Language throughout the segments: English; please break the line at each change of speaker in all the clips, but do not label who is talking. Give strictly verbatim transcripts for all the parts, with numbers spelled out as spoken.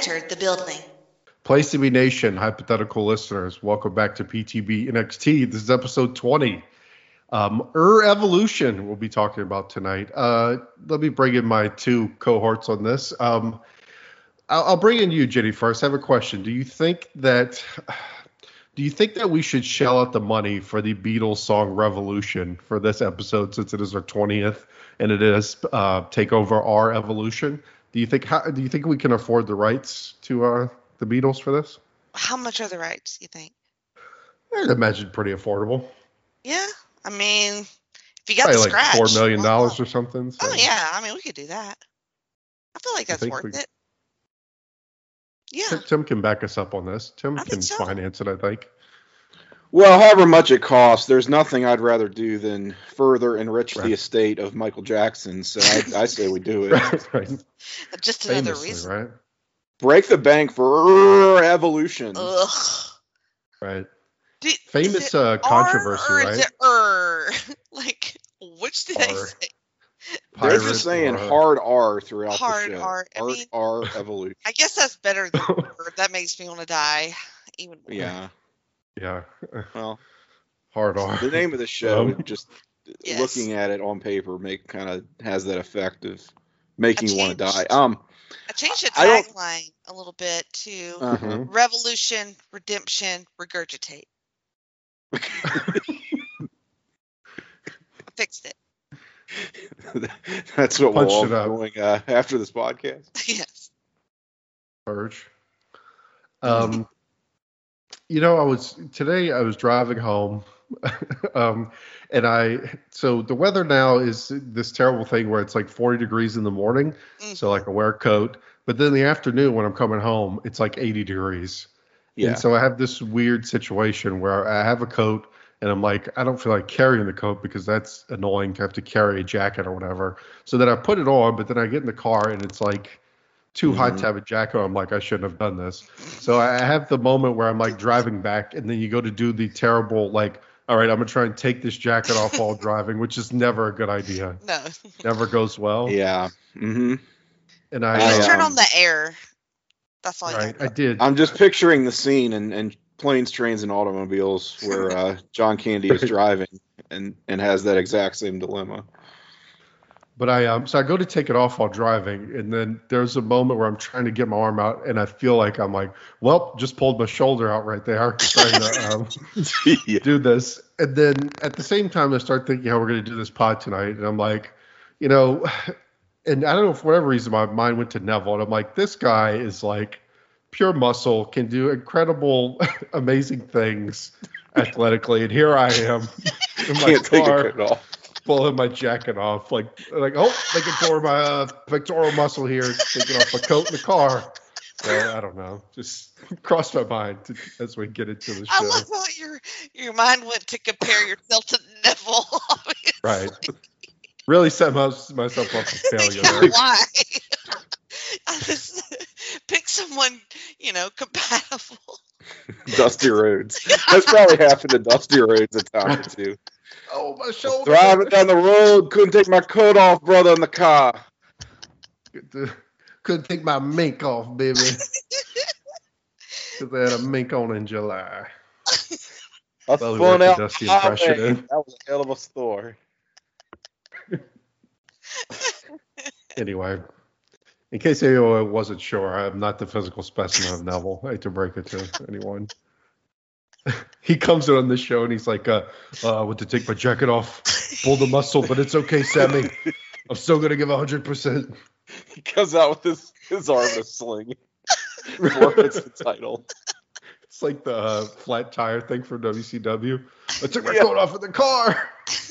entered the building.
Place to be nation, hypothetical listeners. Welcome back to P T B N X T. This is episode twenty. Um, Ur Evolution we'll be talking about tonight. Uh, let me bring in my two cohorts on this. Um, I'll, I'll bring in you, Jenny, first. I have a question. Do you think that do you think that we should shell out the money for the Beatles song Revolution for this episode, since it is our twentieth and it is uh, Take Over Our Evolution? Do you think how, do you think we can afford the rights to uh, the Beatles for this?
How much are the rights, you think?
I'd imagine pretty affordable.
Yeah, I mean, if you got
Probably
the
like
scratch.
four million dollars
well,
or something. So.
Oh yeah, I mean, we could do that. I feel like that's worth
we,
it. Yeah.
Tim, Tim can back us up on this. Tim
I
can
so.
finance it, I think.
Well, however much it costs, there's nothing I'd rather do than further enrich right. the estate of Michael Jackson. So I, I say we do it.
right, right.
Just another
Famously,
reason.
Right?
Break the bank for Evolution.
Ugh.
Right.
Do,
Famous uh, controversy,
or
right?
Is it er? Like, which did R. I say?
They're just saying
or...
hard R throughout
hard
the show.
R. I mean,
R Evolution.
I guess that's better than er. That makes me want to die even more.
Yeah.
Yeah.
Well,
hard R.
The name of the show,
um,
just
yes.
looking at it on paper, make kind of has that effect of making you want to die. Um,
I changed the tagline a little bit to
uh-huh.
Revolution, Redemption, Regurgitate. Fixed it.
That's what
Punched
we're all doing uh, after this podcast.
Yes.
Purge. Um, you know, I was today. I was driving home, um, and I. So the weather now is this terrible thing where it's like forty degrees in the morning, mm-hmm. so like I wear a coat. But then in the afternoon when I'm coming home, it's like eighty degrees. Yeah. And so I have this weird situation where I have a coat. And I'm like, I don't feel like carrying the coat because that's annoying to have to carry a jacket or whatever. So then I put it on, but then I get in the car and it's like too mm-hmm. hot to have a jacket on. I'm like, I shouldn't have done this. So I have the moment where I'm like driving back and then you go to do the terrible, like, all right, I'm going to try and take this jacket off while driving, which is never a good idea.
No.
Never goes well.
Yeah. Mm-hmm.
And I
just
um,
turn on the air. That's all
right,
you
I did.
I'm just picturing the scene and, and Planes, Trains, and Automobiles where uh, John Candy is driving and, and has that exact same dilemma.
But I um so I go to take it off while driving, and then there's a moment where I'm trying to get my arm out, and I feel like I'm like, well, just pulled my shoulder out right there, trying to um, yeah. do this. And then at the same time, I start thinking how we're going to do this pod tonight, and I'm like, you know, and I don't know, for whatever reason, my mind went to Neville, and I'm like, this guy is like pure muscle, can do incredible, amazing things athletically, and here I am in my
Can't
car,
take it off.
pulling my jacket off, like, like oh, making for my uh, pectoral muscle here, taking off my coat in the car. So, I don't know, just crossed my mind to, as we get into the show.
I love how your your mind went to compare yourself to Neville. Obviously.
Right. Really set my, myself up for failure.
Yeah, why? I just pick someone, you know, compatible.
Dusty Rhodes. That's probably happened to Dusty Rhodes a time or two.
Oh, my shoulder.
Driving down the road, couldn't take my coat off, brother, in the car.
Couldn't take my mink off, baby. Because I had a mink on in July.
I
well,
spun out
Dusty
that
impression.
was a hell of a story.
Anyway. In case anyone wasn't sure, I'm not the physical specimen of Neville. I hate to break it to anyone. He comes in on this show and he's like, uh, uh, I went to take my jacket off, pull the muscle, but it's okay, Sammy. I'm still going to give one hundred percent.
He comes out with his, his arm in a sling. Forfeits the title.
It's like the uh, flat tire thing from W C W. I took my
yeah.
coat off in the car.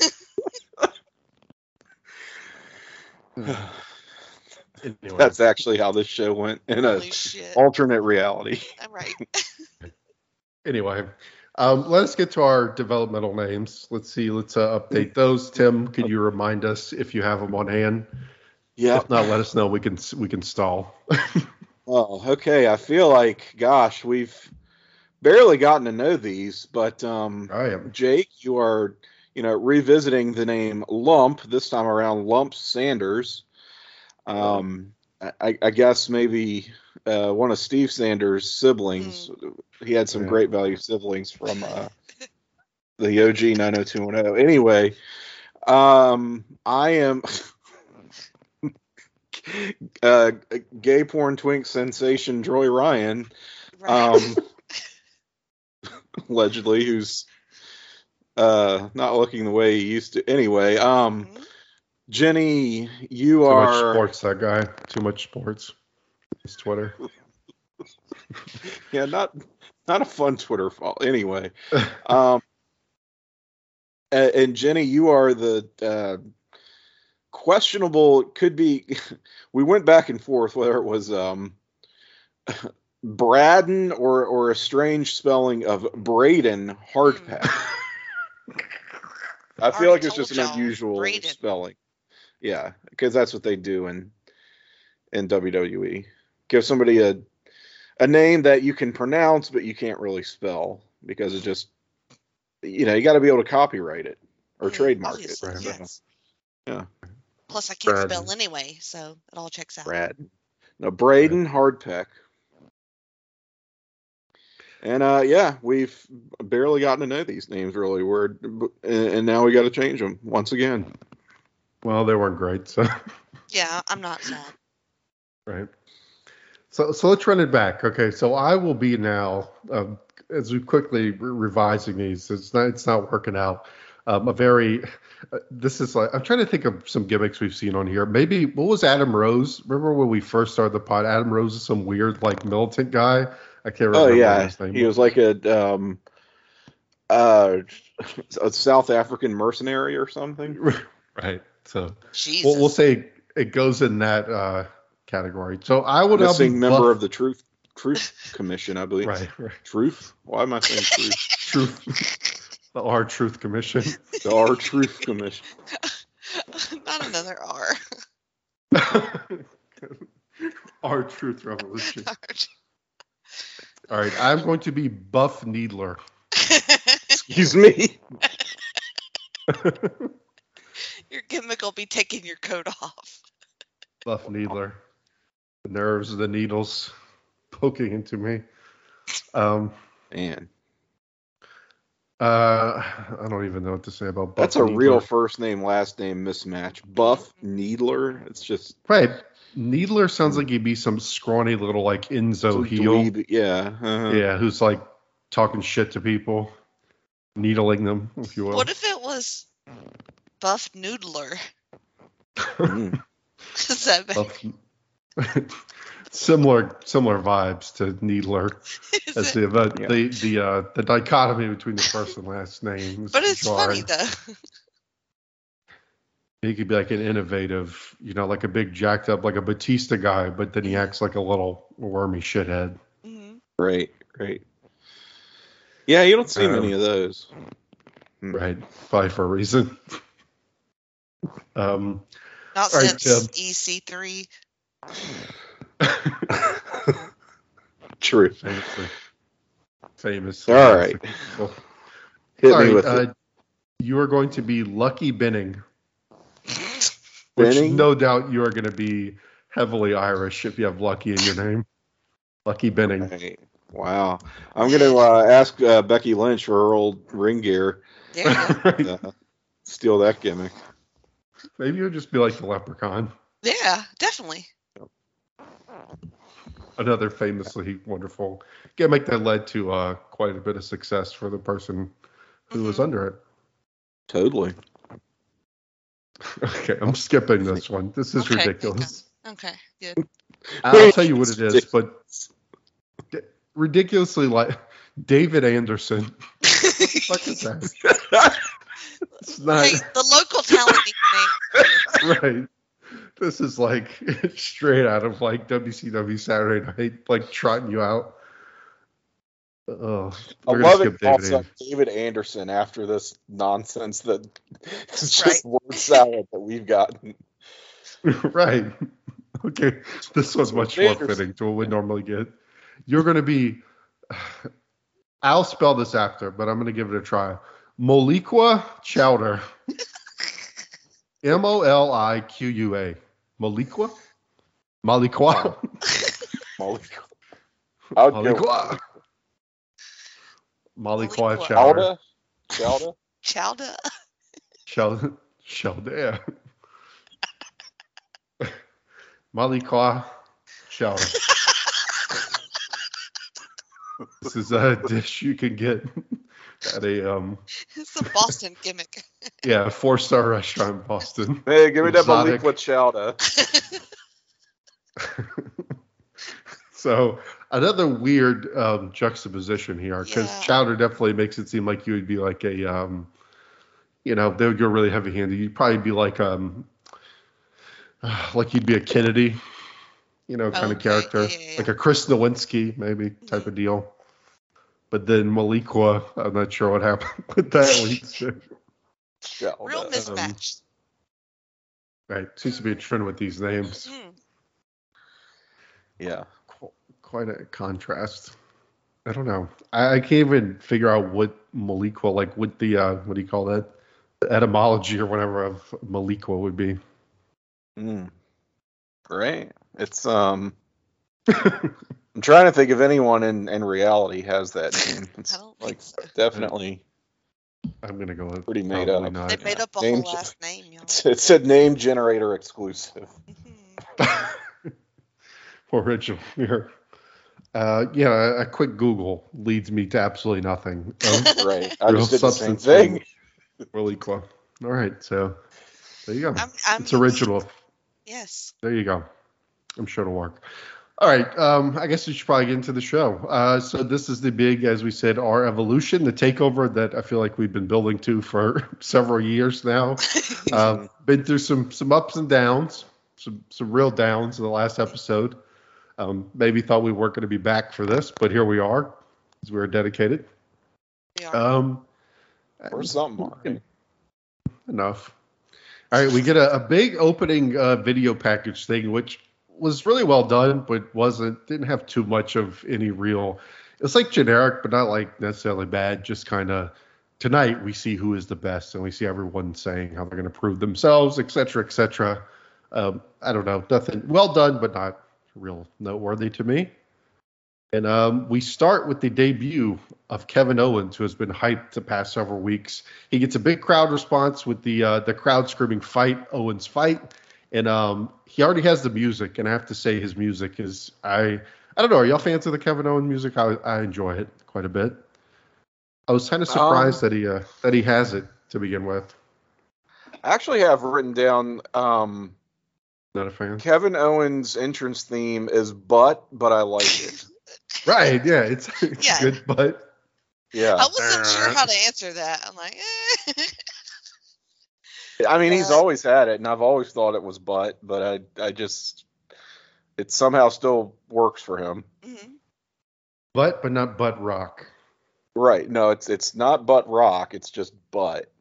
Anyway. That's actually how this show went in a alternate reality.
I'm right.
Anyway, um, let us get to our developmental names. Let's see. Let's uh, update those. Tim, could you remind us if you have them on hand?
Yeah.
If not, let us know. We can we can stall.
Oh, okay. I feel like, gosh, we've barely gotten to know these, but um,
I am.
Jake, you are, you know, revisiting the name Lump this time around. Lump Sanders. Um, I, I guess maybe uh, one of Steve Sanders' siblings.
Mm.
He had some
Yeah.
great value siblings from uh, the O G nine oh two one oh. Anyway, um, I am uh, gay porn twink sensation Joy Ryan,
Right.
um, allegedly, who's uh, not looking the way he used to. Anyway, um,
Mhm.
Jenny, you
Too much
are
sports, that guy. Too much sports. His Twitter.
yeah, not not a fun Twitter follow. Anyway, um, and, and Jenny, you are the uh, questionable. Could be. We went back and forth whether it was um, Braden or or a strange spelling of Braden Hardpack. I feel
Already
like it's
told
just an
y'all,
unusual
Braden.
spelling. Yeah, because that's what they do in in W W E. Give somebody a a name that you can pronounce but you can't really spell because it just, you know, you got to be able to copyright it or
Mm,
trademark it.
obviously,
Right.
yes.
Yeah.
Plus, I can't
Braden.
spell anyway, so it all checks out.
Brad. No, Braden Hardpeck. And uh, yeah, we've barely gotten to know these names really. We're and now we got to change them once again.
Well, they weren't great, so
Yeah, I'm not sad.
right. So so let's run it back. Okay, so I will be now um, as we quickly re- revising these. It's not it's not working out. Um, a very uh, this is like I'm trying to think of some gimmicks we've seen on here. Maybe what was Adam Rose? Remember when we first started the pod? Adam Rose is some weird like militant guy. I can't remember
Oh
what
yeah,
his name
he was like a um uh a South African mercenary or something.
Right. So
Jesus.
we'll, we'll say it goes in that uh, category. So I would now be
Missing member
buff-
of the Truth Truth Commission, I believe.
right, right.
Truth? Why am I saying truth?
Truth, the R Truth Commission.
The R Truth Commission.
Not another R.
R Truth Revolution. All right, I'm going to be Buff Needler.
Excuse me.
Your gimmick will be taking your coat off.
Buff Needler. The nerves of the needles poking into me. Um,
Man,
uh, I don't even know what to say about Buff
that's a
Needler.
real first name last name mismatch. Buff Needler. It's just
Right. Needler sounds like he'd be some scrawny little like Enzo
some
heel.
dweeb. Yeah. uh-huh.
Yeah, who's like talking shit to people, needling them, if you will.
What if it was Buff Noodler?
Mm.
Is that better?
Buff- similar similar vibes to Needler
Is
as
it?
the the
Yeah.
the the, uh, the dichotomy between the first and last name. is
But it's funny
jarring.
though.
He could be like an innovative, you know, like a big jacked up, like a Batista guy, but then he acts like a little wormy shithead.
hmm
Great, great. Yeah, you don't see
Um,
many of those.
Right. Probably for a reason. Um,
Not
All right,
since
Tim.
E C three.
True.
famously. Famous.
All right.
Well,
Hit
all
me
right,
with
uh,
it.
you are going to be Lucky Benning, which
Benning?
no doubt you are going to be heavily Irish if you have Lucky in your name. Lucky Benning.
Right. Wow. I'm going to uh, ask uh, Becky Lynch for her old ring gear.
There you go.
Right.
Uh, steal that gimmick.
Maybe you'll just be like the Leprechaun.
Yeah, definitely.
Another famously wonderful gimmick that led to uh, quite a bit of success for the person who was
Mhm.
under it.
Totally.
Okay, I'm skipping this one. This is
Okay,
ridiculous.
Okay, good.
I'll tell you what it is, but d- ridiculously like David Anderson. What the fuck is that? It's not
Hey, the local talent nickname.
right. This is like straight out of like W C W Saturday Night, like trotting you out. Oh,
I
we're gonna
love
skip
it.
David
Also,
Anderson.
David Anderson after this nonsense that is
Right.
just word salad that we've gotten.
Right. Okay. This was much more
Anderson.
fitting to what we normally get. You're going to be. I'll spell this after, but I'm going to give it a try. Moliqua Chowder. M O L I Q U A. Moliqua? Moliqua?
Maliqua. I would go
Maliqua. Maliqua
Maliqua.
Chowder.
Chowder.
Chowder.
Chowder. Chowder. Maliqua Chowder. This is a dish you can get at a um
It's a Boston gimmick.
yeah four star restaurant in Boston.
Hey, give me that
Exotic.
Maliqua Chowder.
So another weird um, juxtaposition here, because
Yeah.
Chowder definitely makes it seem like you would be like a, um, you know, they would go really heavy handed. You'd probably be like, um, like you'd be a Kennedy, you know, kind of
Okay,
character,
yeah, yeah, yeah.
like a Chris Nowinski maybe type of deal. But then Maliqua, I'm not sure what happened with that leads to.
Chowder.
Real mismatch.
Right, seems to be a trend with these names.
Mm.
Yeah.
Qu- Quite a contrast. I don't know. I, I can't even figure out what Maliqua, like what the, uh, what do you call that? The etymology or whatever of Maliqua would be.
Mm. Great. It's um. I'm trying to think if anyone in, in reality has that name. It's
I don't
like
think so.
definitely
I'm going to go with
pretty made
probably
up.
not.
They made up a
Name
whole
ch-
last name, y'all.
It said name generator exclusive.
Mhm.
Original here. Uh, yeah, a, a quick Google leads me to absolutely nothing. Um,
Right. I
Real
just did the same
substance
thing.
Maliqua. All right, so there you go.
I'm, I'm
It's original.
Yes.
There you go. I'm sure it'll work. All right. Um, I guess we should probably get into the show. Uh, so this is the big, as we said, our evolution, the takeover that I feel like we've been building to for several years now. Uh, been through some some ups and downs, some some real downs in the last episode. Um, maybe thought we weren't going to be back for this, but here we are, because we were dedicated.
We are.
Um,
Or something. Right?
enough. All right, we get a, a big opening uh, video package thing, which was really well done, but wasn't didn't have too much of any real. It was like generic, but not like necessarily bad. Just kind of tonight we see who is the best, and we see everyone saying how they're going to prove themselves, et cetera, et cetera. Um, I don't know, nothing well done, but not real noteworthy to me. And um, we start with the debut of Kevin Owens, who has been hyped the past several weeks. He gets a big crowd response with the uh, the crowd screaming "Fight Owens, fight!" And um, he already has the music, and I have to say his music is I I don't know. Are y'all fans of the Kevin Owens music? I I enjoy it quite a bit. I was kind of surprised
Um,
that he uh, that he has it to begin with.
I actually have written down um,
Not a fan.
Kevin Owens' entrance theme is butt, but I like it.
Right? Yeah, it's, it's
Yeah.
good, but
Yeah.
I wasn't sure how to answer that. I'm like, eh.
I mean, he's
Uh,
always had it, and I've always thought it was butt, but I, I just, it somehow still works for him.
Mhm.
but but not butt rock.
Right? No, it's it's not butt rock. It's just butt.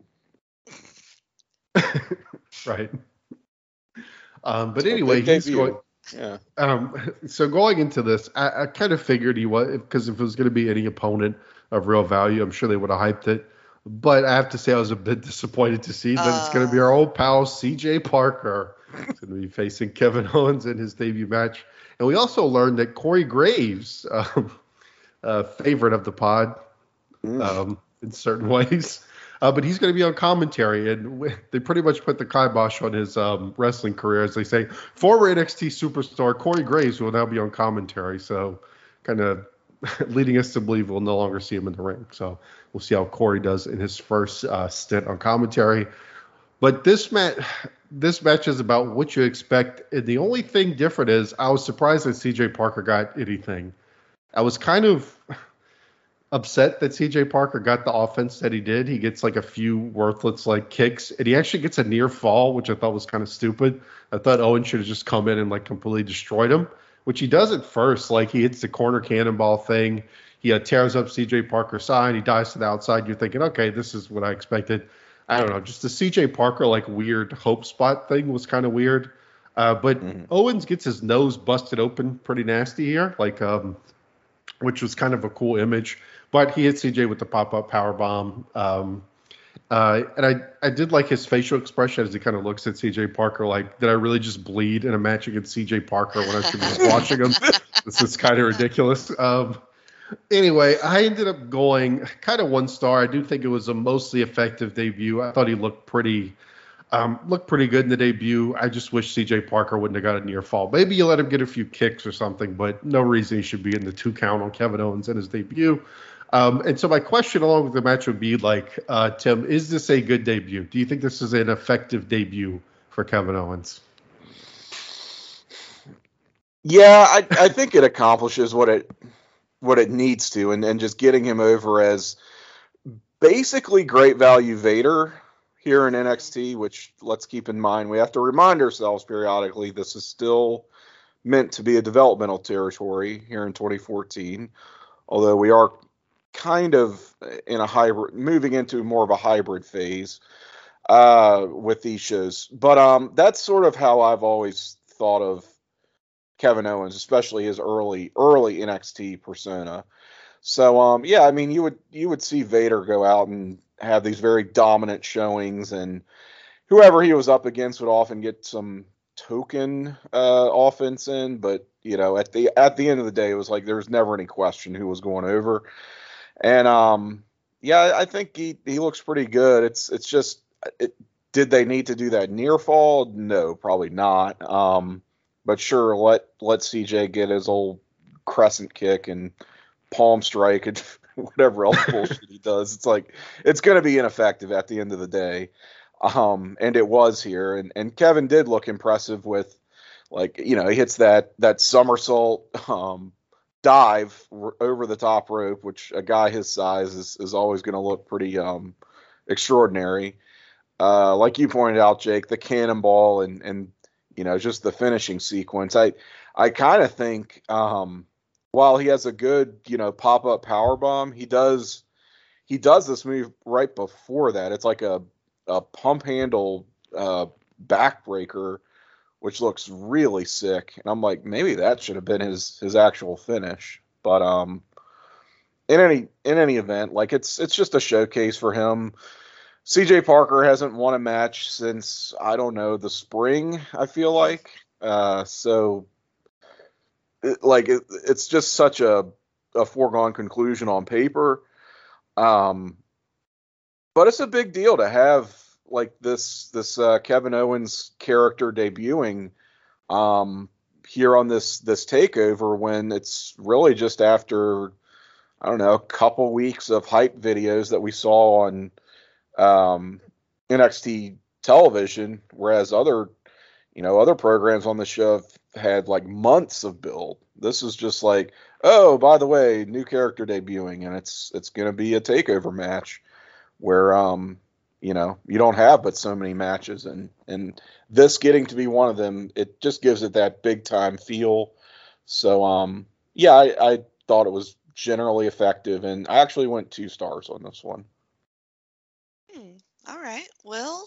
Right. Um, but
So
anyway,
big
he's
debut.
going.
Yeah.
Um, so going into this, I, I kind of figured he was, because if it was going to be any opponent of real value, I'm sure they would have hyped it. But I have to say I was a bit disappointed to see that it's going to be our old pal C J Parker. He's going to be facing Kevin Owens in his debut match. And we also learned that Corey Graves, um, uh, favorite of the pod,
Mm.
um, in certain ways. Uh, but he's going to be on commentary, and w- they pretty much put the kibosh on his um, wrestling career, as they say. Former N X T superstar Corey Graves will now be on commentary, so kind of leading us to believe we'll no longer see him in the ring. So we'll see how Corey does in his first uh, stint on commentary. But this match, this match is about what you expect. And the only thing different is I was surprised that C J Parker got anything. I was kind of upset that C J Parker got the offense that he did. He gets like a few worthless like kicks, and he actually gets a near fall, which I thought was kind of stupid. I thought Owen should have just come in and like completely destroyed him, which he does at first. Like he hits the corner cannonball thing. He uh, tears up C J Parker's side. He dives to the outside. You're thinking, okay, this is what I expected. I don't know. Just the C J Parker like weird hope spot thing was kind of weird. Uh, but
Mhm.
Owens gets his nose busted open pretty nasty here, like um, which was kind of a cool image. But he hit C J with the pop-up power bomb. Um, uh, and I, I did like his facial expression as he kind of looks at C J Parker like, did I really just bleed in a match against C J Parker when I should be just watching him? This This is kind of ridiculous. Um, anyway, I ended up going kind of one star. I do think it was a mostly effective debut. I thought he looked pretty, um, looked pretty good in the debut. I just wish C J Parker wouldn't have got a near fall. Maybe you let him get a few kicks or something, but no reason he should be in the two count on Kevin Owens in his debut. Um, and so my question along with the match would be like, uh, Tim, is this a good debut? Do you think this is an effective debut for Kevin Owens?
Yeah, I, I think it accomplishes what it what it needs to, and, and just getting him over as basically great value Vader here in N X T, which let's keep in mind, we have to remind ourselves periodically this is still meant to be a developmental territory here in twenty fourteen, although we are kind of in a hybrid, moving into more of a hybrid phase uh, with these shows. But um, that's sort of how I've always thought of Kevin Owens, especially his early early N X T persona. So um yeah, I mean you would you would see Vader go out and have these very dominant showings, and whoever he was up against would often get some token uh offense in, but you know, at the at the end of the day it was like there was never any question who was going over. And um yeah, I think he he looks pretty good. It's it's just it, did they need to do that near fall? No, probably not. Um But sure, let let C J get his old crescent kick and palm strike and whatever else bullshit he does. It's like it's going to be ineffective at the end of the day, um, and it was here. And and Kevin did look impressive with, like, you know, he hits that that somersault um, dive r- over the top rope, which a guy his size is is always going to look pretty um, extraordinary. Uh, like you pointed out, Jake, the cannonball and and you know, just the finishing sequence. I, I kind of think, um, while he has a good, you know, pop up power bomb, he does, he does this move right before that. It's like a, a pump handle, uh, backbreaker, which looks really sick. And I'm like, maybe that should have been his, his actual finish. But, um, in any, in any event, like it's, it's just a showcase for him. C J Parker hasn't won a match since, I don't know, the spring, I feel like. Uh, so, it, like, it, it's just such a, a foregone conclusion on paper. Um, but it's a big deal to have, like, this this uh, Kevin Owens character debuting um, here on this, this takeover when it's really just after, I don't know, a couple weeks of hype videos that we saw on um, N X T television, whereas other, you know, other programs on the show have had like months of build. This is just like, oh, by the way, new character debuting, and it's it's going to be a takeover match where, um, you know, you don't have but so many matches, and and this getting to be one of them, it just gives it that big time feel. So, um, yeah, I, I thought it was generally effective, and I actually went two stars on this one.
Hmm. All right. Well,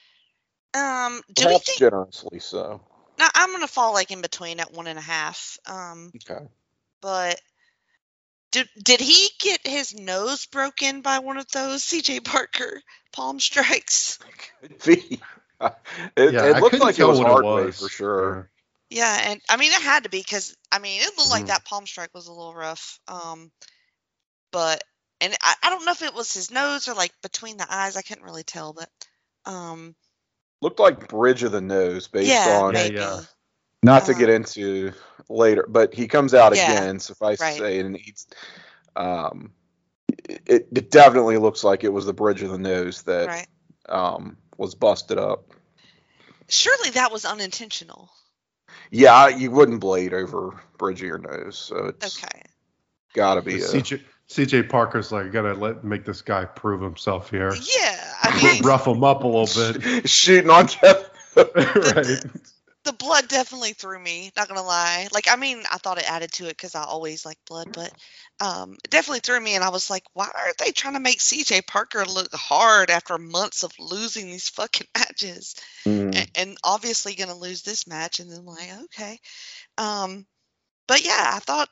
um, do we
Perhaps
think?
generously so.
Now I'm gonna fall like in between at one and a half. Um,
Okay.
but did did he get his nose broken by one of those C J Parker palm strikes?
Could be. It,
Yeah,
it
I
looked
couldn't
like it
tell
was
what it
hard way
was.
for sure.
Yeah, and I mean it had to be because I mean it looked like
Mhm.
that palm strike was a little rough. Um, but and I, I don't know if it was his nose or like between the eyes. I couldn't really tell, but um,
Looked like bridge of the nose based
yeah,
on,
Yeah,
maybe.
yeah.
not to
Um,
get into later, but he comes out
yeah,
again, suffice to
right,
say, and he's, um, it, it definitely looks like it was the bridge of the nose that
right.
um, was busted up.
Surely that was unintentional.
Yeah, you wouldn't blade over bridge of your nose, so it's
Okay.
got to be a
C J C J Parker's like, gotta let make this guy prove himself here.
Yeah, I mean
Rough him up a little bit.
shooting on Kevin.
Right.
the blood definitely threw me, not gonna lie. Like, I mean, I thought it added to it because I always like blood, but um, it definitely threw me, and I was like, why aren't they trying to make C J Parker look hard after months of losing these fucking matches?
Mm.
And, and obviously gonna lose this match, and then like, okay. Um, but yeah, I thought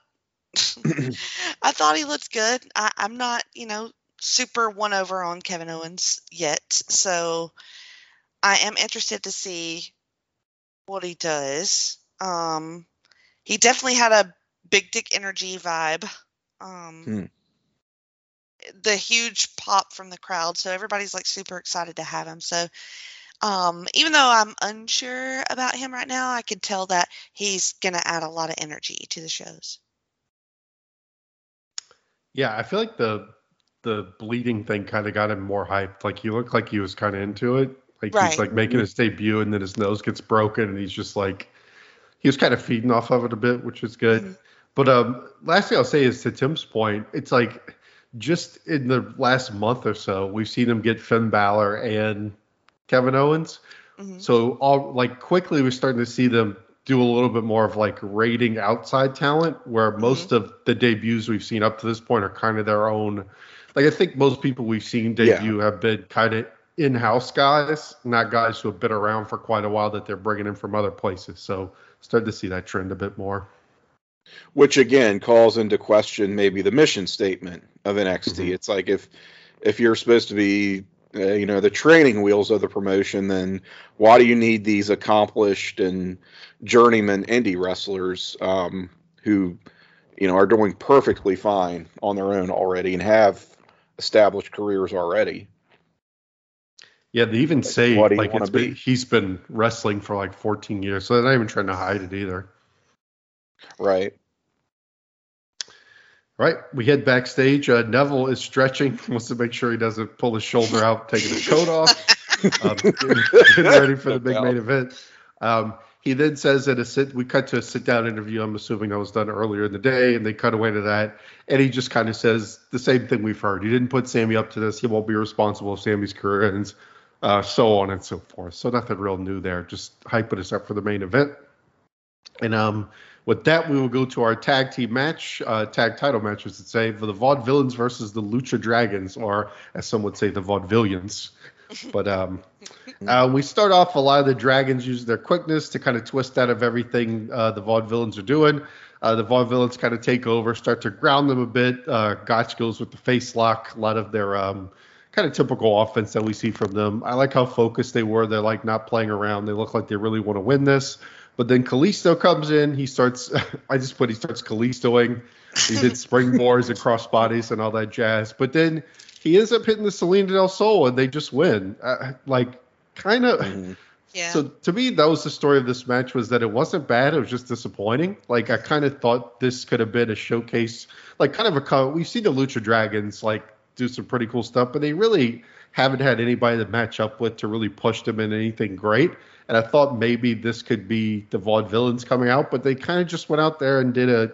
I thought he looked good. I, I'm not, you know, super won over on Kevin Owens yet, so I am interested to see what he does. Um, he definitely had a big dick energy vibe. Um,
Hmm.
The huge pop from the crowd. So everybody's like super excited to have him. So um, even though I'm unsure about him right now, I can tell that he's going to add a lot of energy to the shows.
Yeah, I feel like the the bleeding thing kind of got him more hyped. Like he looked like he was kind of into it. Like he's
Right.
like making his debut, and then his nose gets broken, and he's just like he was kind of feeding off of it a bit, which is good.
Mm-hmm.
But um, last thing I'll say is to Tim's point, it's like just in the last month or so, we've seen him get Finn Balor and Kevin Owens.
Mm-hmm.
So all like quickly we're starting to see them do a little bit more of like rating outside talent, where most
Mm-hmm.
of the debuts we've seen up to this point are kind of their own. Like I think most people we've seen debut
Yeah.
have been kind of in-house guys, not guys who have been around for quite a while that they're bringing in from other places. So started to see that trend a bit more.
Which again calls into question maybe the mission statement of N X T.
Mhm.
It's like if if you're supposed to be uh, you know the training wheels of the promotion, then why do you need these accomplished and journeyman indie wrestlers um, who you know are doing perfectly fine on their own already and have established careers already?
Yeah, they even
Like,
say
what do you
like
wanna
it's been,
be?
he's been wrestling for like fourteen years, so they're not even trying to hide it either.
Right.
Right, we head backstage. Uh, Neville is stretching, wants to make sure he doesn't pull his shoulder out, taking his coat off, um, getting, getting ready for the big main event. Um, he then says that a sit. We cut to a sit-down interview. I'm assuming that was done earlier in the day, and they cut away to that. And he just kind of says the same thing we've heard. He didn't put Sammy up to this. He won't be responsible if Sammy's career ends, uh, so on and so forth. So nothing real new there. Just hyping us up for the main event. And um, with that, we will go to our tag team match, uh, tag title match, as it say, for the Vaudevillains versus the Lucha Dragons, or as some would say, the Vaudevillians. But um, uh, we start off a lot of the Dragons use their quickness to kind of twist out of everything uh, the Vaudevillains are doing. Uh, the Vaudevillains kind of take over, start to ground them a bit. Uh, Gotch goes with the face lock, a lot of their um, kind of typical offense that we see from them. I like how focused they were. They're like not playing around. They look like they really want to win this. But then Kalisto comes in. He starts, I just put, he starts Kalistoing. He did springboards and crossbodies and all that jazz. But then he ends up hitting the Selena del Sol, and they just win. Uh, like, kind of.
Mhm.
Yeah.
So to me, that was the story of this match, was that it wasn't bad. It was just disappointing. Like, I kind of thought this could have been a showcase, like kind of a, co- we've seen the Lucha Dragons, like, do some pretty cool stuff, but they really haven't had anybody to match up with to really push them in anything great. And I thought maybe this could be the Vaudevillains coming out, but they kind of just went out there and did a,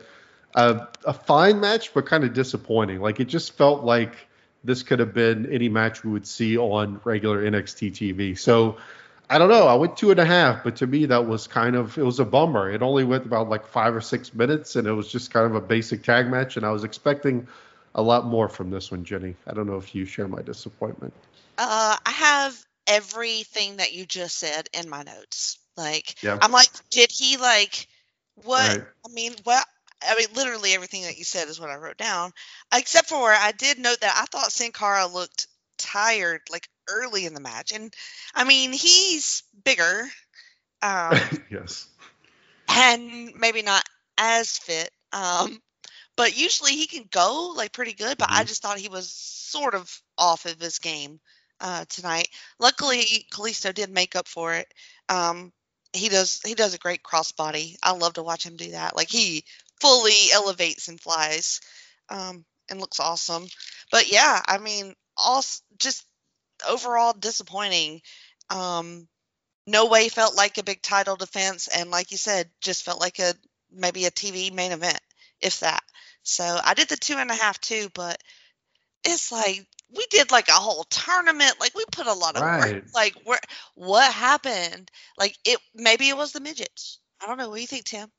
a a fine match, but kind of disappointing. Like, it just felt like this could have been any match we would see on regular N X T T V. So I don't know. I went two and a half, but to me that was kind of, it was a bummer. It only went about like five or six minutes, and it was just kind of a basic tag match, and I was expecting a lot more from this one, Jenny. I don't know if you share my disappointment.
Uh, I have everything that you just said in my notes. Like,
Yeah.
I'm like, did he like what?
Right.
I mean, well, I mean, literally everything that you said is what I wrote down, except for I did note that I thought Sin Cara looked tired, like early in the match, and I mean, he's bigger, um,
Yes.
and maybe not as fit, um, but usually he can go like pretty good. But I
Mhm.
just thought he was sort of off of his game uh, tonight. Luckily, Kalisto did make up for it. Um, he does he does a great crossbody. I love to watch him do that. Like, he fully elevates and flies, um, and looks awesome. But yeah, I mean, all s- just overall disappointing. Um, no way felt like a big title defense, and like you said, just felt like a maybe a T V main event, if that. So I did the two and a half too, but it's like we did like a whole tournament. Like, we put a lot of work.
Right.
Like, where what happened? Like, it maybe it was the midgets. I don't know. What do you think, Tim?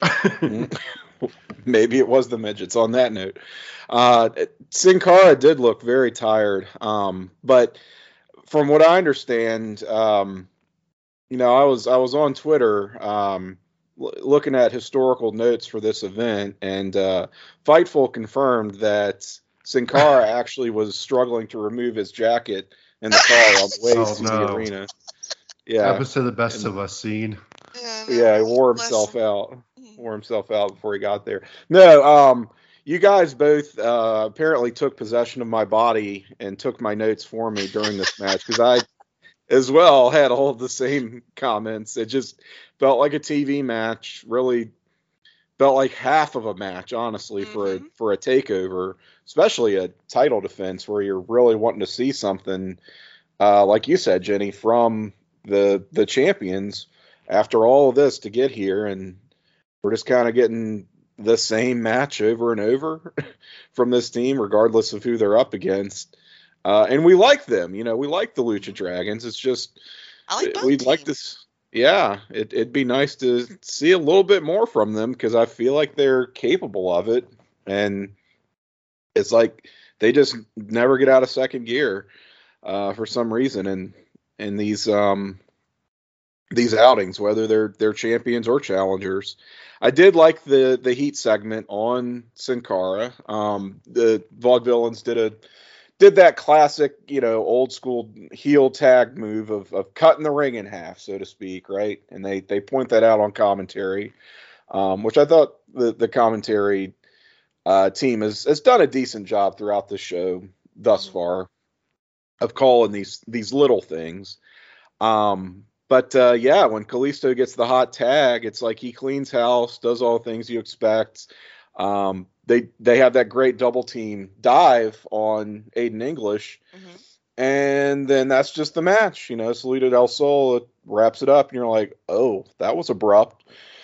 Maybe it was the midgets. On that note, uh, Sin Cara did look very tired, um, but from what I understand, um, you know, I was I was on Twitter um, l- looking at historical notes for this event, and uh, Fightful confirmed that Sin Cara actually was struggling to remove his jacket in the car on the way
Oh,
to
no.
the arena. Yeah,
Happens to the best
and
of us, scene.
Yeah,
Yeah, he
no,
wore
bless
himself
him.
out.
Mhm.
Wore himself out before he got there. No, um, you guys both uh, apparently took possession of my body and took my notes for me during this match because I, as well, had all the same comments. It just felt like a T V match. Really felt like half of a match, honestly, for a
Mhm.
for a takeover, especially a title defense where you're really wanting to see something, uh, like you said, Jenny, from the the champions after all of this to get here, and we're just kind of getting the same match over and over from this team, regardless of who they're up against. Uh, and we like them, you know, we like the Lucha
Mhm.
Dragons. It's just
I like both
we'd like
teams.
this. Yeah, it, it'd be nice to see a little bit more from them because I feel like they're capable of it, and it's like they just never get out of second gear uh, for some reason. And in these um, these outings, whether they're they're champions or challengers. I did like the the heat segment on Sin Cara. Um, the Vaudevillains did a did that classic, you know, old school heel tag move of of cutting the ring in half, so to speak, right? And they they point that out on commentary, um, which I thought the the commentary uh, team has has done a decent job throughout the show thus
Mhm.
far of calling these these little things. Um, but uh, yeah, when Kalisto gets the hot tag, it's like he cleans house, does all the things you expect. Um, they they have that great double team dive on Aiden English,
Mhm.
and then that's just the match. You know, Salida del Sol wraps it up, and you're like, oh, that was abrupt.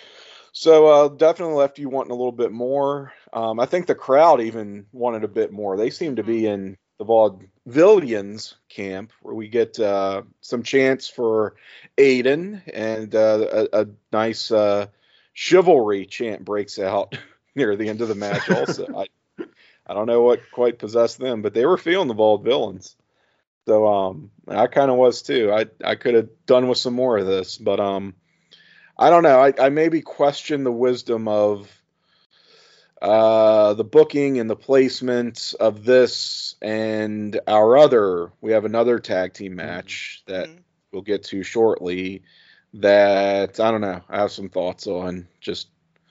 So uh, definitely left you wanting a little bit more. Um, I think the crowd even wanted a bit more. They seem to
Mhm.
be in the Vaudevillians camp where we get uh, some chants for Aiden and uh, a, a nice uh, chivalry chant breaks out near the end of the match. Also, I I don't know what quite possessed them, but they were feeling the Vaudevillains. So um, I kind of was too. I I could have done with some more of this, but um. I don't know. I, I maybe question the wisdom of uh, the booking and the placement of this and our other. We have another tag team
Mhm.
match that
Mhm.
we'll get to shortly. That I don't know. I have some thoughts on. Just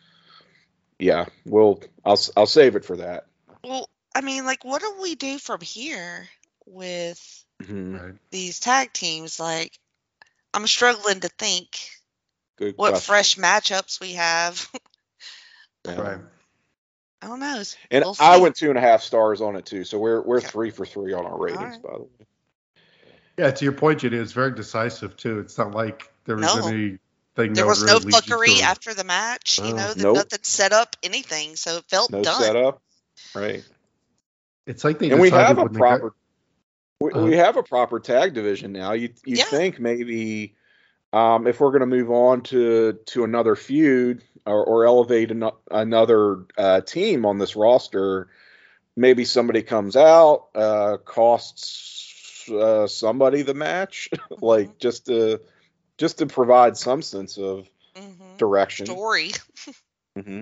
yeah, we'll I'll I'll save it for that.
Well, I mean, like, what do we do from here with
Hmm.
Right.
these tag teams? Like, I'm struggling to think
Good
what
question.
fresh matchups we have.
Yeah.
Right.
um, I don't know.
And
We'll
I
see.
went two and a half stars on it too. So we're we're
Okay.
three for three on our
All
ratings,
right.
by the way.
Yeah, to your point, Jenny, it's very decisive too. It's not like there was
No,
anything
there
that would
was no
really lead you
fuckery
to.
after the match. You
Uh,
know, that
Nope.
nothing set up anything, so it felt
No
done.
setup. Right.
it's like they
And we
decided
have a
when they got.
proper we,
Uh,
we have a proper tag division now. You you'd
Yeah.
think maybe um, if we're going to move on to to another feud or, or elevate an, another uh, team on this roster, maybe somebody comes out, uh, costs uh, somebody the match,
Mhm.
like just to just to provide some sense of
Mhm.
direction.
Story.
Hmm.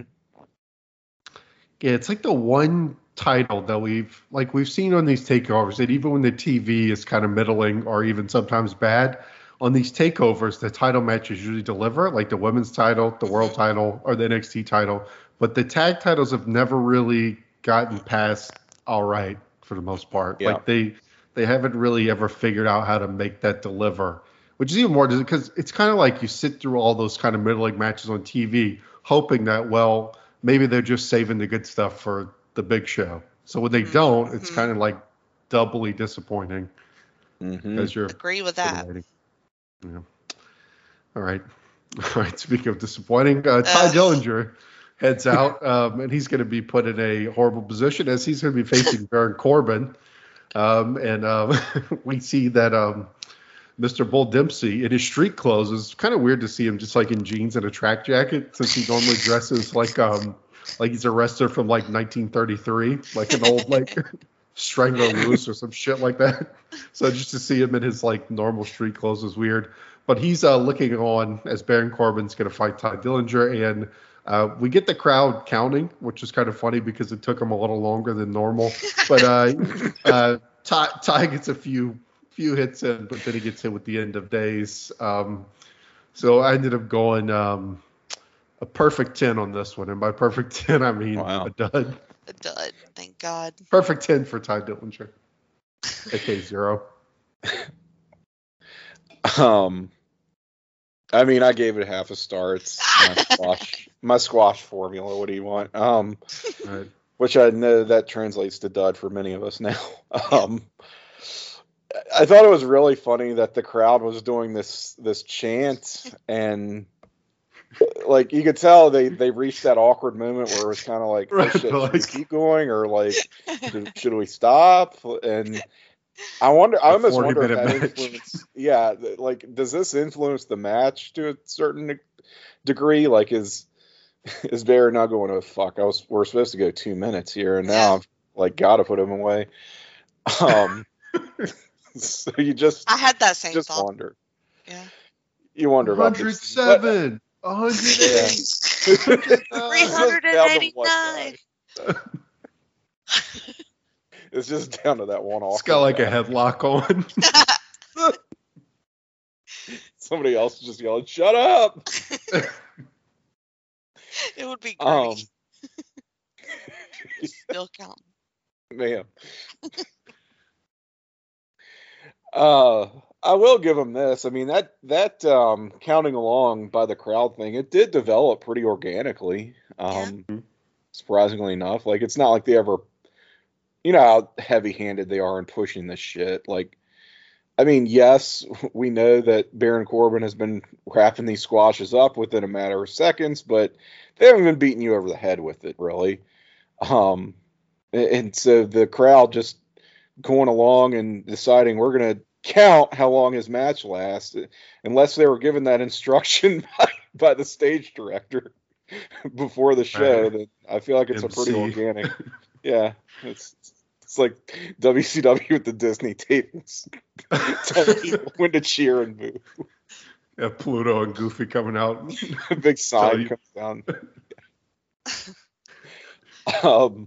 yeah, it's like the one title that we've like we've seen on these takeovers that even when the T V is kind of middling or even sometimes bad, on these takeovers, the title matches usually deliver, like the women's title, the world
Mhm.
title, or the N X T title. But the tag titles have never really gotten
Mm-mm.
past all right for the most
Mm-mm.
part.
Yeah.
Like they they haven't really ever figured out how to make that deliver, which is even more because it's kind of like you sit through all those kind of middling matches on T V, hoping that well maybe they're just saving the good stuff for the big show. So when they don't, it's kind
Mhm.
of like doubly disappointing
Hmm.
because you're
Agree with
sort of
that.
waiting. Yeah. All right. All right. Speaking of disappointing, uh, Ty
Ugh.
Dillinger heads out, um, and he's going to be put in a horrible position as he's going to be facing Baron Corbin. Um, and um, we see that um, Mister Bull Dempsey in his street clothes. It's kind of weird to see him just like in jeans and a track jacket since he normally dresses like um like he's a wrestler from like nineteen thirty-three, like an old like Strangler Lewis or some shit like that. So just to see him in his like normal street clothes is weird. But he's uh, looking on as Baron Corbin's going to fight Ty Dillinger, and uh, we get the crowd counting, which is kind of funny because it took him a little longer than normal. But uh, uh, Ty, Ty gets a few few hits in, but then he gets hit with the end of days. Um, So I ended up going um, a perfect ten on this one. And by perfect ten, I mean
Wow.
a dud.
A dud. Thank God.
Perfect ten for Ty Dillinger. A K zero.
Um, I mean, I gave it half a star. It's my squash, my squash formula. What do you want? Um,
Right.
which I know that translates to dud for many of us now. Um, I thought it was really funny that the crowd was doing this this chant, and like you could tell they they reached that awkward moment where it was kind of like, oh
Right,
shit, should we
like-
keep going or like should, should we stop? And I wonder, I
A
almost wonder if
forty-minute
that
match.
influence, yeah, th- like does this influence the match to a certain de- degree? Like is is Bear now going, oh fuck, I was we're supposed to go two minutes here, and now I've like got to put him away. Um, so you just
I had that same
just
thought.
wonder,
Yeah.
you wonder about
one
this.
hundred seven. one hundred eight.
three hundred eighty-nine.
It's just down to that one.
It's got like a
awkward guy.
headlock on.
Somebody else is just yelling, "Shut up!"
It would be great.
Um,
Still counting.
man. Uh, I will give him this. I mean that that um, counting along by the crowd thing, it did develop pretty organically. Um,
Yeah.
Surprisingly enough, like it's not like they ever, you know, how heavy-handed they are in pushing this shit. Like, I mean, yes, we know that Baron Corbin has been wrapping these squashes up within a matter of seconds, but they haven't been beating you over the head with it, really. Um, and so the crowd just going along and deciding we're going to count how long his match lasts, unless they were given that instruction by, by the stage director before the show.
Right.
That I feel like it's
M
a pretty
C.
organic. Yeah, it's it's like W C W with the Disney tapings, telling people when to cheer and boo.
Yeah, Pluto and Goofy coming out.
A big
Tell
sign
you.
comes down. um.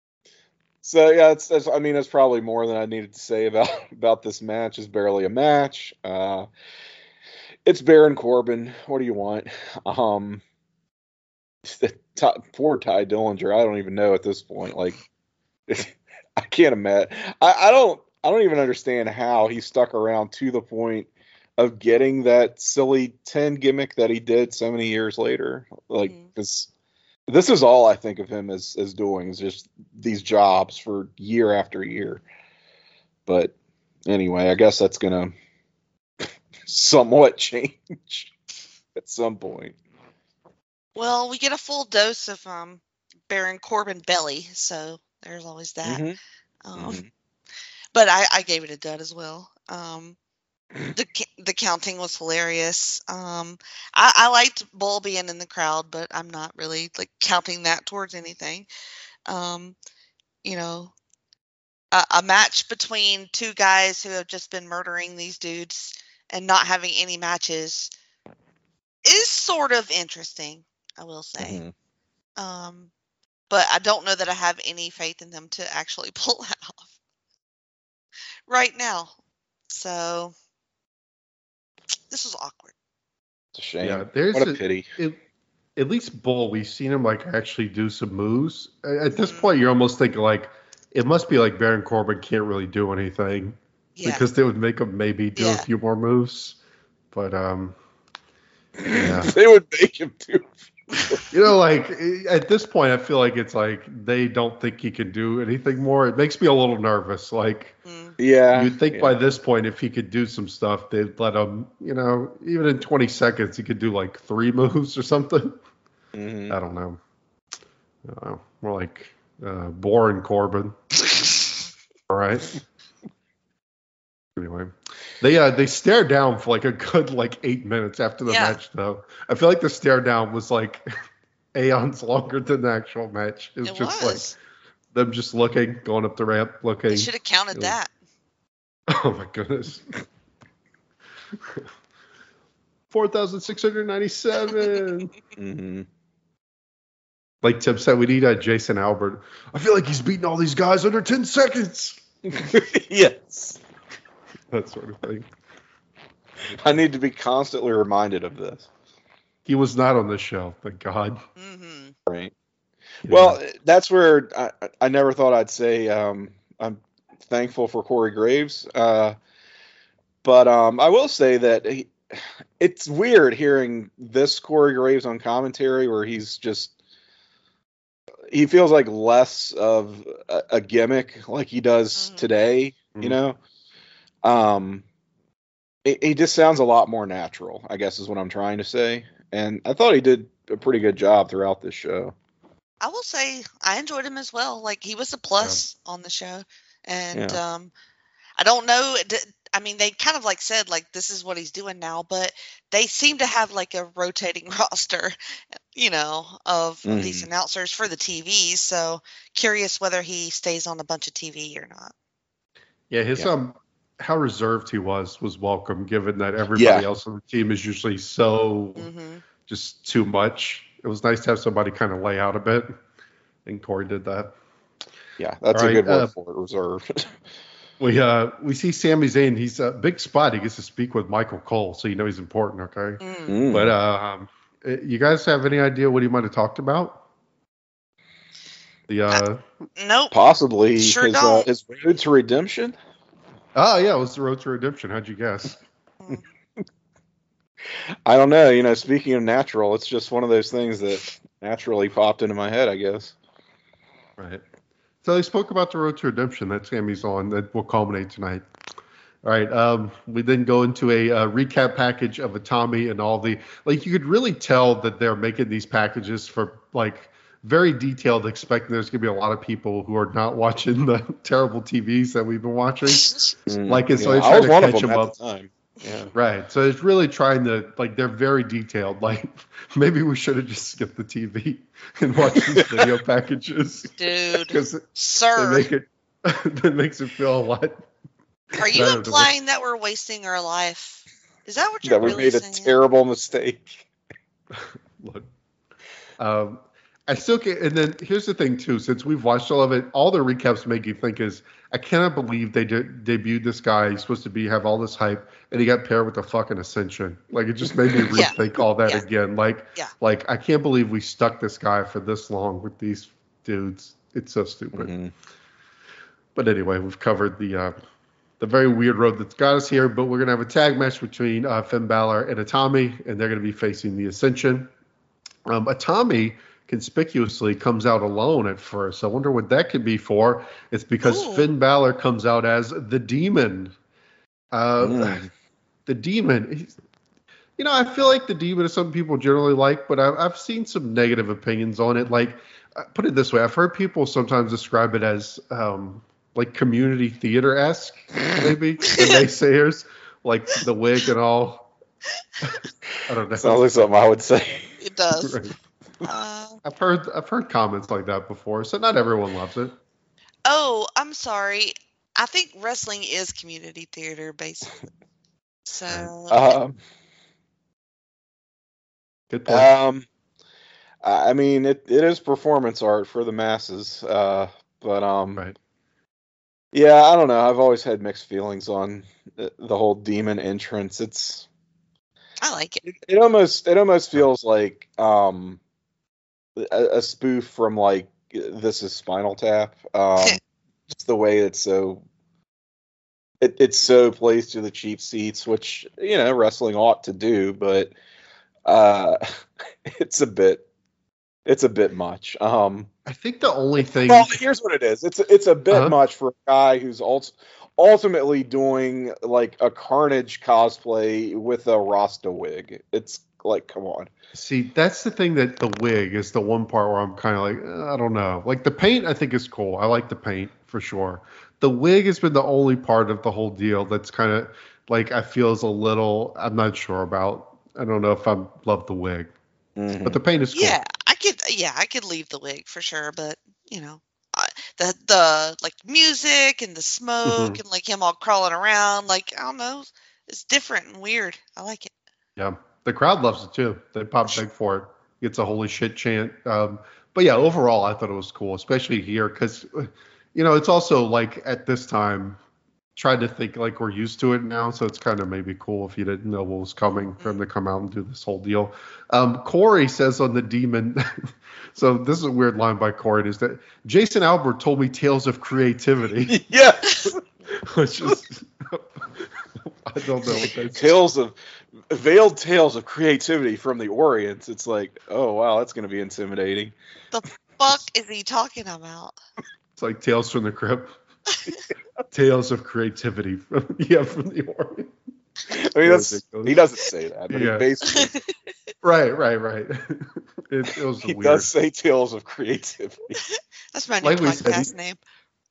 So yeah, it's, that's, I mean, that's probably more than I needed to say about about this match. It's barely a match. Uh, it's Baron Corbin. What do you want? Um, the top, poor Ty Dillinger. I don't even know at this point. Like, I can't imagine. I, I don't. I don't even understand how he stuck around to the point of getting that silly ten gimmick that he did so many years later. Like,
Mhm.
this. This is all I think of him as as doing is just these jobs for year after year. But anyway, I guess that's gonna somewhat change at some point.
Well, we get a full dose of um Baron Corbin belly, so there's always that.
Mhm.
Um,
Mhm.
But I, I gave it a dud as well. Um, the ca- the counting was hilarious. Um, I, I liked Bull being in the crowd, but I'm not really like counting that towards anything. Um, you know, a, a match between two guys who have just been murdering these dudes and not having any matches is sort of interesting, I will say.
Mhm.
Um, but I don't know that I have any faith in them to actually pull that off right now. So this was awkward.
It's a shame.
Yeah, there's
what a,
a-
pity.
It, at least Bull, we've seen him like actually do some moves. A- At this
Mhm.
point, you're almost thinking like it must be like Baron Corbin can't really do anything
Yeah.
because they would make him maybe do
Yeah.
a few more moves. But um, yeah.
They would make him do.
you know, like at this point, I feel like it's like they don't think he can do anything more. It makes me a little nervous. Like
Mm.
Yeah.
you'd think
yeah.
by this point, if he could do some stuff, they'd let him. You know, even in twenty seconds, he could do like three moves or something.
Mhm.
I don't know. I don't know. More like uh, boring Corbin. All right. Anyway, they uh, they stare down for like a good like eight minutes after the
Yeah.
match, though. I feel like the stare down was like aeons longer than the actual match. It was
It
just
was.
like them just looking, going up the ramp, looking.
They should have counted
It was-
that.
Oh my goodness. Four thousand six hundred ninety-seven.
Mhm.
Like Tim said, we need a Jason Albert. I feel like he's beating all these guys under ten seconds.
Yes.
That sort of thing.
I need to be constantly reminded of this.
He was not on the show, thank God.
Mm-hmm.
Right.
Yeah.
Well, that's where I, I never thought I'd say um, I'm thankful for Corey Graves. Uh, but um, I will say that he, it's weird hearing this Corey Graves on commentary where he's just, he feels like less of a, a gimmick like he does
Mhm.
today,
Mhm.
you know? Um, it, he just sounds a lot more natural, I guess is what I'm trying to say. And I thought he did a pretty good job throughout this show.
I will say I enjoyed him as well. Like he was a plus on the show, and
Yeah.
um, I don't know. d- I mean, they kind of like said like this is what he's doing now, but they seem to have like a rotating roster, you know, of, of these
Mhm.
announcers for the T V. So curious whether he stays on a bunch of T V or not.
Yeah, his
Yeah.
um how reserved he was was welcome, given that everybody
Yeah.
else on the team is usually so
Hmm.
just too much. It was nice to have somebody kind of lay out a bit, and Corey did that.
Yeah, that's
All
a
right,
good word
uh,
for it, reserved.
We uh we see Sami Zayn. He's a big spot. He gets to speak with Michael Cole, so you know he's important. Okay,
Mm.
Mm.
but uh, um, uh, you guys have any idea what he might have talked about? The uh
Nope,
Possibly
sure
his uh,
don't.
his road to redemption.
oh yeah, it was the Road to Redemption. How'd you guess?
Mm.
I don't know. You know, speaking of natural, it's just one of those things that naturally popped into my head, I guess.
Right. So they spoke about the Road to Redemption that Sammy's on that will culminate tonight. All right. Um, we then go into a uh, recap package of Atami and all the like. You could really tell that they're making these packages for like very detailed, expecting there's going to be a lot of people who are not watching the terrible T Vs that we've been watching.
Mm,
Like, and so
yeah,
they
I
try
was
to
one of
catch
them
them
at
up.
the time. Yeah.
Right. So it's really trying to like they're very detailed. Like maybe we should have just skipped the T V and watched these video packages
Dude,
because they
sir,
make it that makes it feel a lot
are you
better to
implying that we're wasting our life? Is that what you're
That we
really
made a
saying?
terrible mistake.
look. Um, I still get, and then here's the thing too. Since we've watched all of it, all the recaps make you think is I cannot believe they de- debuted this guy. He's supposed to be have all this hype, and he got paired with the fucking Ascension. Like it just made me
Yeah.
rethink all that
Yeah.
again. Like,
Yeah.
like I can't believe we stuck this guy for this long with these dudes. It's so stupid.
Mhm.
But anyway, we've covered the uh, the very weird road that's got us here. But we're gonna have a tag match between uh, Finn Balor and Atami, and they're gonna be facing the Ascension. Um, Atami conspicuously comes out alone at first. I wonder what that could be for. It's because
Ooh.
Finn Balor comes out as the Demon. Uh,
Mm.
The Demon. He's, you know, I feel like the Demon is something people generally like, but I've, I've seen some negative opinions on it. Like, uh, put it this way: I've heard people sometimes describe it as um, like community theater esque, maybe the naysayers, like the wig and all. I don't know.
Sounds like something I would say.
It does.
Right.
Uh,
I've heard I've heard comments like that before, so not everyone loves it.
oh, I'm sorry. I think wrestling is community theater, basically. So,
Um,
Good point.
um, I I mean, it, it is performance art for the masses. Uh, but um,
Right.
yeah, I don't know. I've always had mixed feelings on the, the whole demon entrance. It's
I like it.
it, it almost it almost feels like um a, a spoof from like This Is Spinal Tap. Um, just the way it's so it, it's so plays to the cheap seats, which you know wrestling ought to do, but uh, it's a bit it's a bit much. Um,
I think the only thing.
well, here's what it is. It's it's a bit
Uh-huh.
much for a guy who's ult- ultimately doing like a Carnage cosplay with a Rasta wig. It's like, come on.
See, that's the thing that the wig is the one part where I'm kind of like, uh, I don't know. Like the paint, I think is cool. I like the paint for sure. The wig has been the only part of the whole deal that's kind of like I feel is a little. I'm not sure about. I don't know if I love the wig,
Mhm.
but the paint is cool.
Yeah, I could. Yeah, I could leave the wig for sure, but you know, I, the the like music and the smoke
Mhm.
and like him all crawling around, like I don't know, it's different and weird. I like it.
Yeah, the crowd loves it too. They pop big for it. Gets a holy shit chant. Um, but yeah, overall, I thought it was cool, especially here because, you know, it's also like at this time, trying to think like we're used to it now, so it's kind of maybe cool if you didn't know what was coming for him to come out and do this whole deal. Um, Corey says on the Demon, so this is a weird line by Corey, is that Jason Albert told me tales of creativity.
Yes.
Which is, I don't know what that's.
Tales of veiled tales of creativity from the Orient. It's like, oh wow, that's going to be intimidating.
The fuck is he talking about?
It's like Tales from the Crypt. Tales of creativity from yeah from the Orient.
I mean, that's he doesn't say that, but
Yeah.
he basically
Right, right, right. It, it was
he
weird.
does say tales of creativity.
That's my new
Like we said,
podcast
he-
name.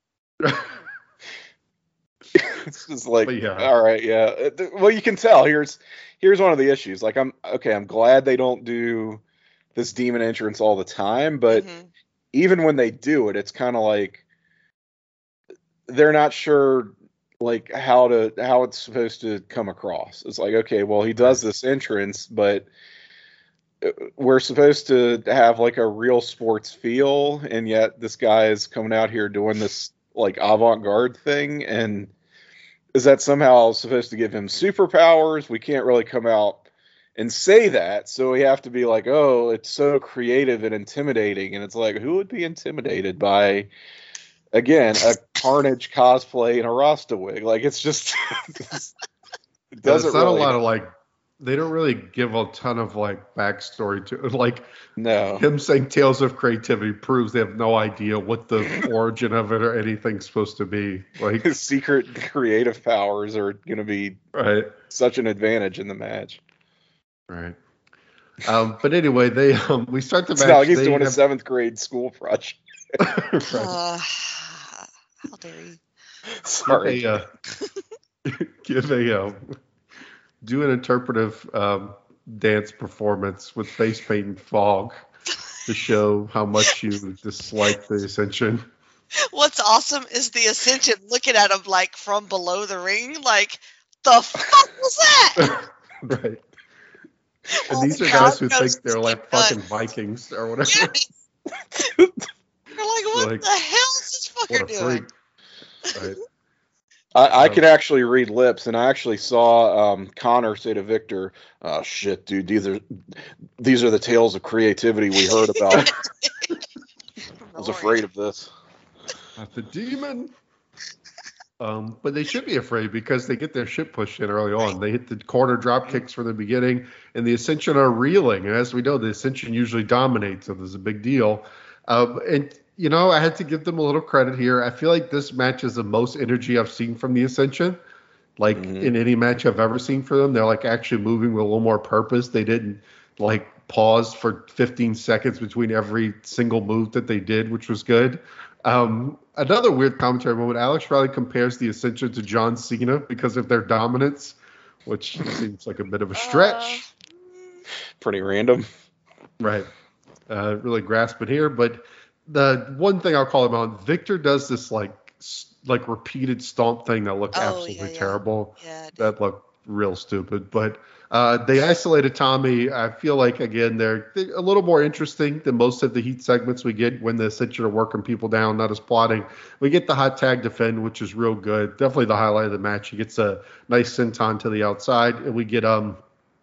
It's just like,
But yeah.
all right, yeah. Uh, th- Well, you can tell. Here's here's one of the issues. Like, I'm okay. I'm glad they don't do this demon entrance all the time, but
Mhm.
even when they do it, it's kind of like they're not sure like how to how it's supposed to come across. It's like, okay, well, he does this entrance, but uh, we're supposed to have like a real sports feel, and yet this guy is coming out here doing this like avant-garde thing, and is that somehow supposed to give him superpowers? We can't really come out and say that, so we have to be like, oh, it's so creative and intimidating, and it's like, who would be intimidated by, again, a Carnage cosplay and a Rasta wig? Like, it's just it
There's
doesn't
not
really,
a lot of like. They don't really give a ton of like backstory to like
no.
him saying tales of creativity proves they have no idea what the origin of it or anything's supposed to be. Like,
His secret creative powers are going to be
right,
such an advantage in the match.
right. Um, but anyway, they um, we start the
It's
match.
not like he's
they
doing a
have-
seventh grade school project.
right.
Uh, how dare you?
Sorry.
Give a, uh, give a um, do an interpretive um, dance performance with face paint and fog to show how much you dislike the Ascension.
What's awesome is the Ascension looking at him like from below the ring, like, the fuck was that?
Right.
All
And these
the
are guys who
crowd goes
think they're like
nuts.
fucking Vikings or whatever.
Yes. You're like, what
Like,
the hell is this
What
fucker
a
doing?
freak. Right.
I, I
Um,
can actually read lips, and I actually saw um, Connor say to Victor, "Oh shit, dude, these are these are the tales of creativity we heard about. I was afraid of this."
Not the demon. Um, but they should be afraid because they get their shit pushed in early on. They hit the corner drop kicks from the beginning, and the Ascension are reeling. And as we know, the Ascension usually dominates, so there's a big deal. Um, and, you know, I had to give them a little credit here. I feel like this match is the most energy I've seen from the Ascension, like
Mhm.
in any match I've ever seen for them. They're like actually moving with a little more purpose. They didn't like pause for fifteen seconds between every single move that they did, which was good. Um, another weird commentary moment. Alex Riley compares the Ascension to John Cena because of their dominance, which seems like a bit of a stretch.
Pretty random.
Right. Uh, really grasp it here. But the one thing I'll call him out, Victor does this like s- like repeated stomp thing that looked
Oh,
absolutely
yeah, yeah.
terrible.
Yeah, it
That looked real stupid. But uh, they isolated Tommy. I feel like, again, they're, they're a little more interesting than most of the heat segments we get when the Ascension are working people down, not as plotting. We get the hot tag defend, which is real good. Definitely the highlight of the match. He gets a nice senton to the outside, and we get um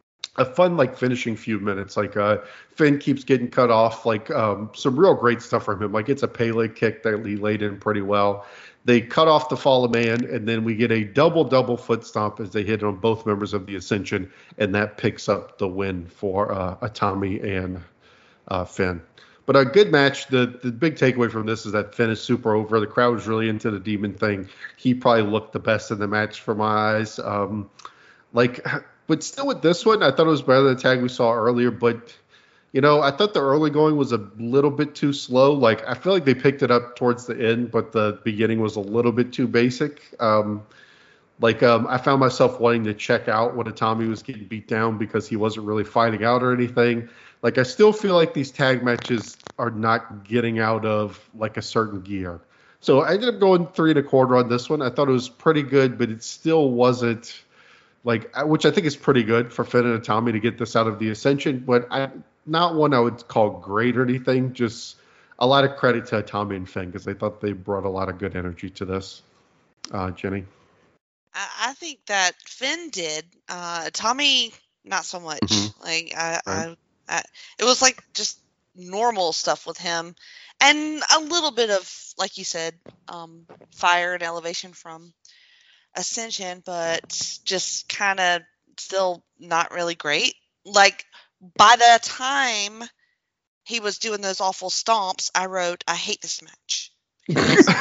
a fun like finishing few minutes. Like uh Finn keeps getting cut off, like um some real great stuff from him. Like it's a Pele kick that he laid in pretty well. They cut off the fallen man, and then we get a double double foot stomp as they hit on both members of the Ascension, and that picks up the win for uh Atami and uh Finn. But a good match. The the big takeaway from this is that Finn is super over. The crowd was really into the demon thing. He probably looked the best in the match for my eyes. Um like But still with this one, I thought it was better than the tag we saw earlier. But, you know, I thought the early going was a little bit too slow. Like, I feel like they picked it up towards the end, but the beginning was a little bit too basic. Um, like, um, I found myself wanting to check out when Atami was getting beat down because he wasn't really fighting out or anything. Like, I still feel like these tag matches are not getting out of, like, a certain gear. So I ended up going three and a quarter on this one. I thought it was pretty good, but it still wasn't... Like, which I think is pretty good for Finn and Tommy to get this out of the Ascension, but I, not one I would call great or anything. Just a lot of credit to Tommy and Finn because I thought they brought a lot of good energy to this. Uh, Jenny?
I, I think that Finn did. Uh, Tommy, not so much.
Mhm.
Like I,
Right.
I, I, it was like just normal stuff with him, and a little bit of, like you said, um, fire and elevation from Ascension, but just kind of still not really great. Like by the time he was doing those awful stomps, I wrote, "I hate this match," because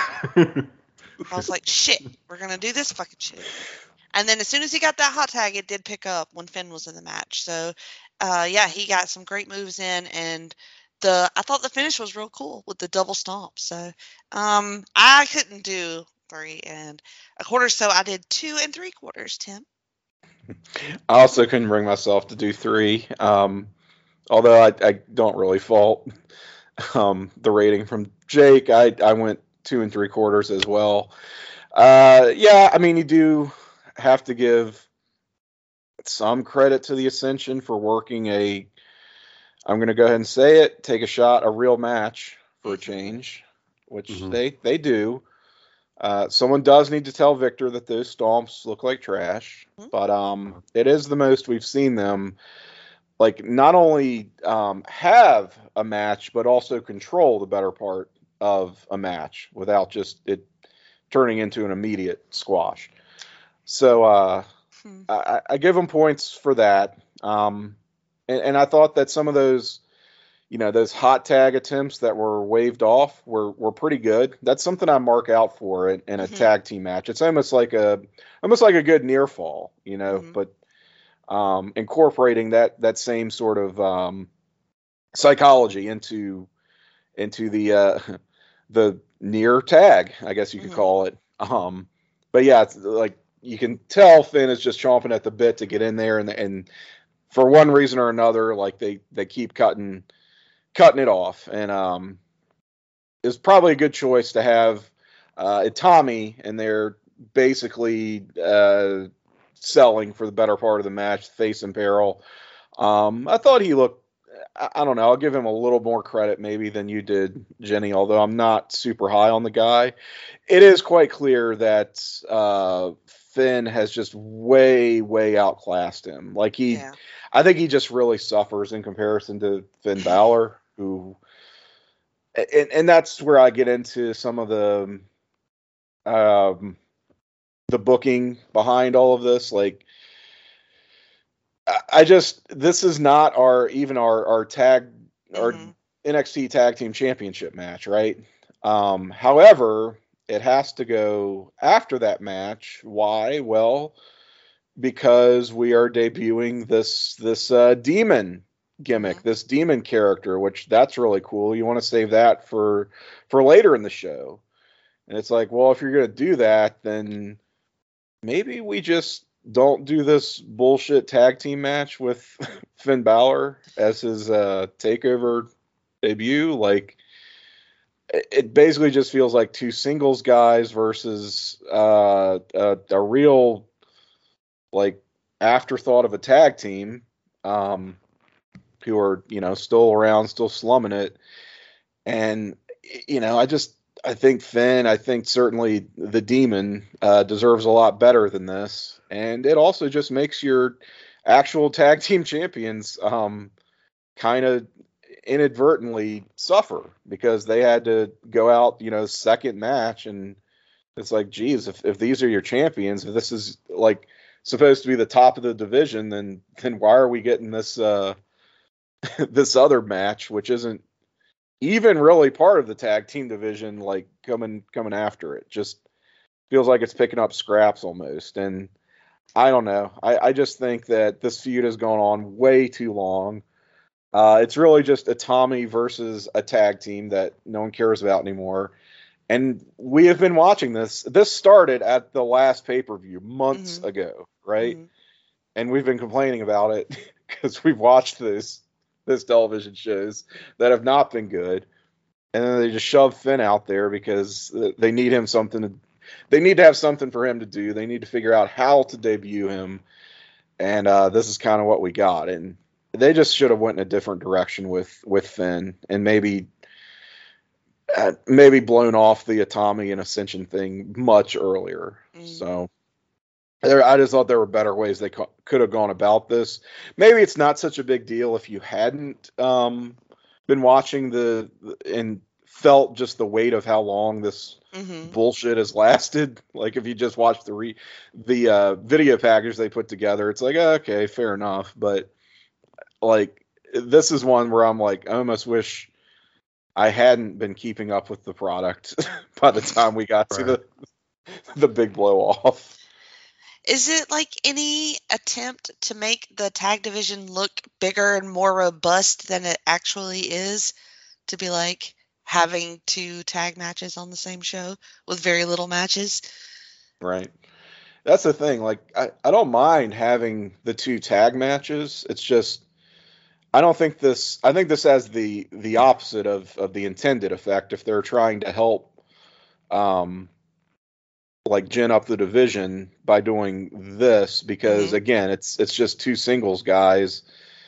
I was like, "Shit, we're gonna do this fucking shit." And then as soon as he got that hot tag, it did pick up when Finn was in the match. So, uh, yeah, he got some great moves in, and the I thought the finish was real cool with the double stomp. So, um, I couldn't do three and a quarter, so I did two and three quarters. Tim.
I also couldn't bring myself to do three. Um, although I, I don't really fault um, the rating from Jake. I, I went two and three quarters as well. Uh, yeah, I mean, you do have to give some credit to the Ascension for working a, I'm going to go ahead and say it, take a shot, a real match for a
Mhm.
change, which
Mhm.
they, they do. Uh, someone does need to tell Victor that those stomps look like trash,
Mhm.
but um, it is the most we've seen them like not only um, have a match, but also control the better part of a match without just it turning into an immediate squash. So uh,
Hmm.
I, I give them points for that. Um, and, and I thought that some of those, you know, those hot tag attempts that were waved off were were pretty good. That's something I mark out for in, in a
Mhm.
tag team match. It's almost like a almost like a good near fall, you know,
Mhm.
but um, incorporating that that same sort of um, psychology into into the uh, the near tag, I guess you could
Mhm.
call it. Um, but yeah, it's like you can tell Finn is just chomping at the bit to get in there, and and for one reason or another, like they they keep cutting cutting it off, and um, it's probably a good choice to have uh, Tommy, and they're basically uh, selling for the better part of the match, face and peril. Um, I thought he looked. I, I don't know. I'll give him a little more credit maybe than you did, Jenny. Although I'm not super high on the guy, it is quite clear that uh, Finn has just way, way outclassed him. Like he,
Yeah.
I think he just really suffers in comparison to Finn Balor, who, and, and that's where I get into some of the um, the booking behind all of this. Like I just this is not our even our our tag our
Mhm.
N X T tag team championship match, right? Um, however, it has to go after that match. Why? Well, because we are debuting this this uh, demon gimmick,
Mhm.
this demon character, which that's really cool. You want to save that for for later in the show. And it's like, well, if you're gonna do that, then maybe we just don't do this bullshit tag team match with Finn Balor as his uh, takeover debut. Like, it basically just feels like two singles guys versus uh, a, a real like afterthought of a tag team um, who are you know still around, still slumming it. And you know, I just I think Finn, I think certainly the Demon uh, deserves a lot better than this, and it also just makes your actual tag team champions um, kind of inadvertently suffer because they had to go out, you know, second match, and it's like, geez, if if these are your champions, if this is like supposed to be the top of the division, then then why are we getting this uh, this other match, which isn't even really part of the tag team division, like coming coming after it. Just feels like it's picking up scraps almost. And I don't know. I, I just think that this feud has gone on way too long. Uh, it's really just a Tommy versus a tag team that no one cares about anymore. And we have been watching this. This started at the last pay per view months
Mhm.
ago, right?
Mhm.
And we've been complaining about it because we've watched this this television shows that have not been good, and then they just shove Finn out there because they need him something to, they need to have something for him to do. They need to figure out how to debut him, and uh, this is kind of what we got. And they just should have went in a different direction with with Finn, and maybe uh, maybe blown off the Atami and Ascension thing much earlier.
Mhm.
So There, I just thought there were better ways they co- could have gone about this. Maybe it's not such a big deal if you hadn't um, been watching the and felt just the weight of how long this
Mm-hmm.
bullshit has lasted. Like if you just watch the re- the uh, video package they put together, it's like, oh, okay, fair enough. But like this is one where I'm like, I almost wish I hadn't been keeping up with the product by the time we got to
Right.
the the big blow off.
Is it like any attempt to make the tag division look bigger and more robust than it actually is? To be like having two tag matches on the same show with very little matches?
Right. That's the thing. Like, I, I don't mind having the two tag matches. It's just, I don't think this, I think this has the, the opposite of, of the intended effect if they're trying to help, um, like gin up the division by doing this, because
Mhm.
again, it's, it's just two singles guys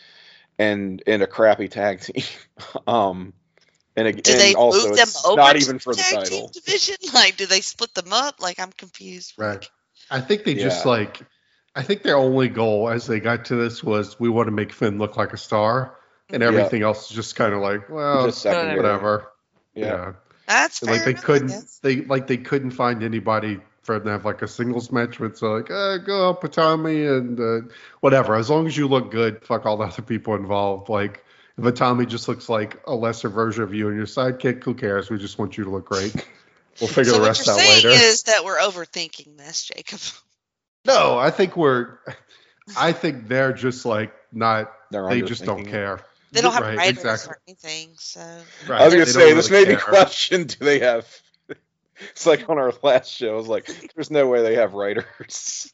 and, and a crappy tag team. um, and, ag-
Do they
and also
move them
it's
over
not
to
even
the
for the
tag team
title.
division? Like, do they split them up? Like, I'm confused.
Right.
Like,
I think they just
Yeah.
like, I think their only goal as they got to this was we want to make Finn look like a star, and
Mhm.
everything else is just kind of like, well,
Just secondary.
whatever.
Yeah.
Yeah.
that's
And,
fair
like they
enough, I
couldn't,
guess.
they like they couldn't find anybody for them to have like a singles match with. So like, uh, go up with Tommy and uh, whatever. As long as you look good, fuck all the other people involved. Like if a Tommy just looks like a lesser version of you and your sidekick, who cares? We just want you to look great. We'll figure
So
the
what
rest
you're
out
saying
later.
is that we're overthinking this, Jacob.
No, I think we're. I think they're just like not.
They're
They just don't
underthinking it.
care.
They don't have
Right,
writers
exactly.
or anything, so
Right.
I was
They
gonna
don't
say this
really
made me
care.
question: do they have? It's like on our last show. I was like, "There's no way they have writers."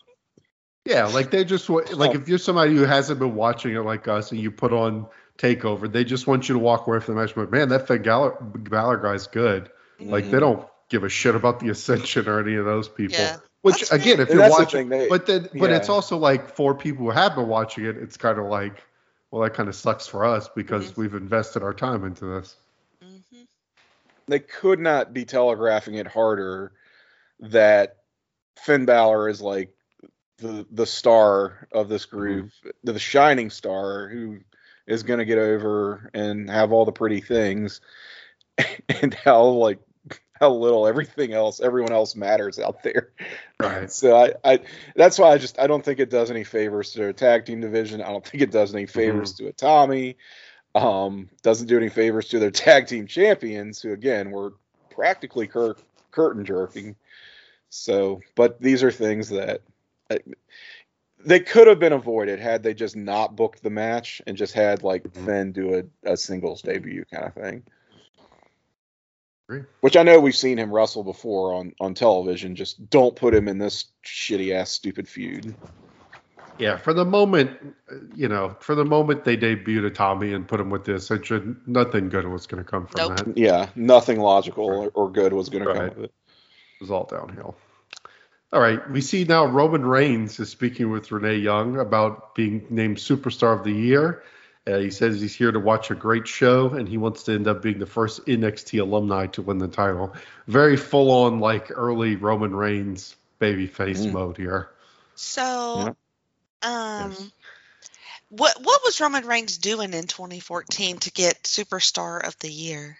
Yeah, like they just wa- like
Oh.
if you're somebody who hasn't been watching it like us, and you put on Takeover, they just want you to walk away from the match. But man, that Finn Balor, Balor guy's good. Like they
Mhm.
don't give a shit about the Ascension or any of those people.
yeah.
Which
That's
again,
fair.
if
And
you're
that's the
watching,
thing, they-
but then, but it's
yeah.
also like for people who have been watching it, it's kind of like, well, that kind of sucks for us because
Mhm.
we've invested our time into this.
Mhm.
They could not be telegraphing it harder that Finn Balor is like the the star of this group, the shining star who is going to get over and have all the pretty things, and how like how little everything else, everyone else matters out there.
Right.
So I, I, that's why I just I don't think it does any favors to their tag team division. I don't think it does any favors to a Tommy. Um, doesn't do any favors to their tag team champions, who again were practically cur- curtain jerking. So, but these are things that uh, they could have been avoided had they just not booked the match and just had like
Mhm.
Finn do a, a singles debut kind of thing.
Agree.
Which I know we've seen him wrestle before on, on television. Just don't put him in this shitty ass stupid feud.
Yeah, for the moment, you know, for the moment they debuted a Tommy and put him with the Ascension, nothing good was going to come from
Nope.
that. It
Yeah, nothing logical or, or good was going to come
Right.
of it.
was all downhill. All right, we see now Roman Reigns is speaking with Renee Young about being named Superstar of the Year. Uh, he says he's here to watch a great show, and he wants to end up being the first N X T alumni to win the title. Very full-on, like, early Roman Reigns babyface
Mm.
mode here.
So, um,
Yes.
what what was Roman Reigns doing in twenty fourteen to get Superstar of the Year?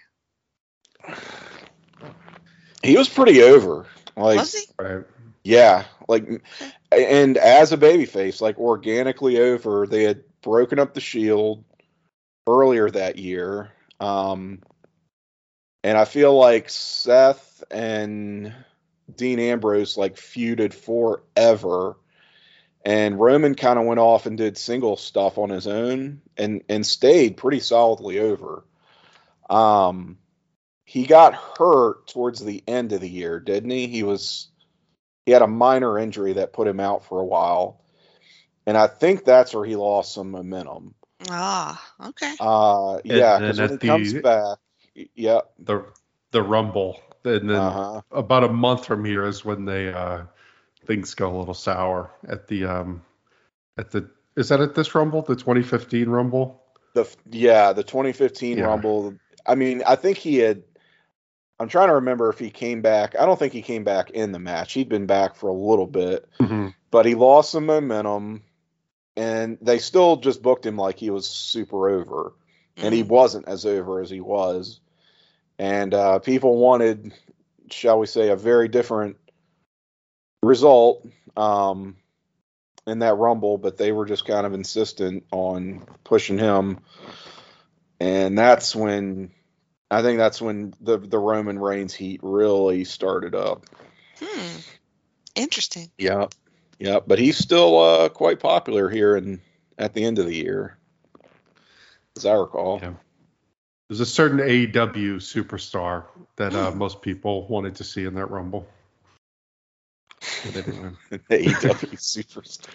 He was pretty over. Like,
Was he?
Right.
yeah, like, and as a babyface, like organically over. They had broken up the Shield earlier that year, um, and I feel like Seth and Dean Ambrose like feuded forever, and Roman kind of went off and did single stuff on his own, and and stayed pretty solidly over. Um, he got hurt towards the end of the year, didn't he? He was. He had a minor injury that put him out for a while. And I think that's where he lost some momentum.
Ah, okay.
Uh, yeah,
And
because
then
when he
at the-
comes back, y- yeah,
The the Rumble, and then
uh-huh.
about a month from here is when they uh, things go a little sour at the um at the is that at this Rumble, the twenty fifteen Rumble?
The yeah, the twenty fifteen
Yeah.
Rumble. I mean, I think he had I'm trying to remember if he came back. I don't think he came back in the match. He'd been back for a little bit,
Mm-hmm.
but he lost some momentum, and they still just booked him like he was super over, and he
Mm.
wasn't as over as he was. And uh, people wanted, shall we say, a very different result um, in that Rumble, but they were just kind of insistent on pushing him. And that's when, I think that's when the, the Roman Reigns heat really started up.
Hmm. Interesting.
Yeah. Yeah. But he's still uh, quite popular here and at the end of the year, as I recall.
Yeah. There's a certain A E W superstar that uh,
Hmm.
most people wanted to see in that Rumble. But anyway.
A E W superstar.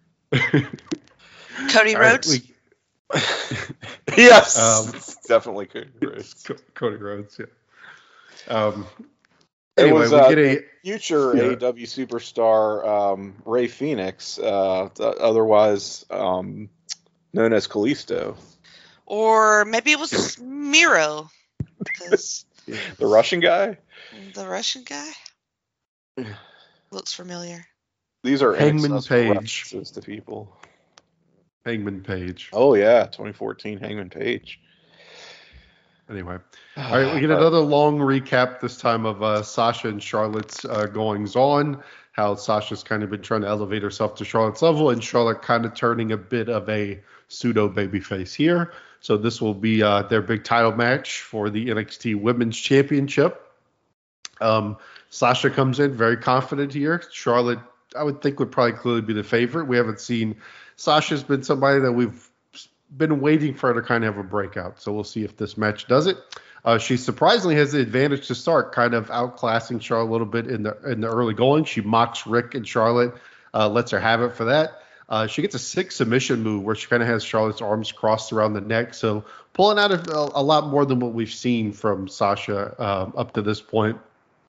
Cody
All right,
Rhodes.
we-
Yes.
Um,
Definitely Cody Rhodes.
Co- Cody Rhodes, yeah. Um,
It
anyway,
was,
we
uh,
get a
Future
Yeah.
A E W superstar um, Ray Phoenix, uh, th- otherwise um, known as Kalisto.
Or maybe it was Miro, because
The Russian guy?
the Russian guy looks familiar.
These are
Hangman
inaccessible
Page.
references to people.
Hangman Page.
Oh, yeah, twenty fourteen Hangman Page.
Anyway, all right, we get another long recap this time of uh, Sasha and Charlotte's uh, goings on. How Sasha's kind of been trying to elevate herself to Charlotte's level, and Charlotte kind of turning a bit of a pseudo babyface here. So this will be uh, their big title match for the N X T Women's Championship. Um, Sasha comes in very confident here. Charlotte, I would think, would probably clearly be the favorite. We haven't seen Sasha's been somebody that we've been waiting for her to kind of have a breakout. So we'll see if this match does it. Uh, she surprisingly has the advantage to start, kind of outclassing Charlotte a little bit in the in the early going. She mocks Rick and Charlotte, uh, lets her have it for that. Uh, she gets a sick submission move where she kind of has Charlotte's arms crossed around the neck. So pulling out a, a lot more than what we've seen from Sasha um, up to this point.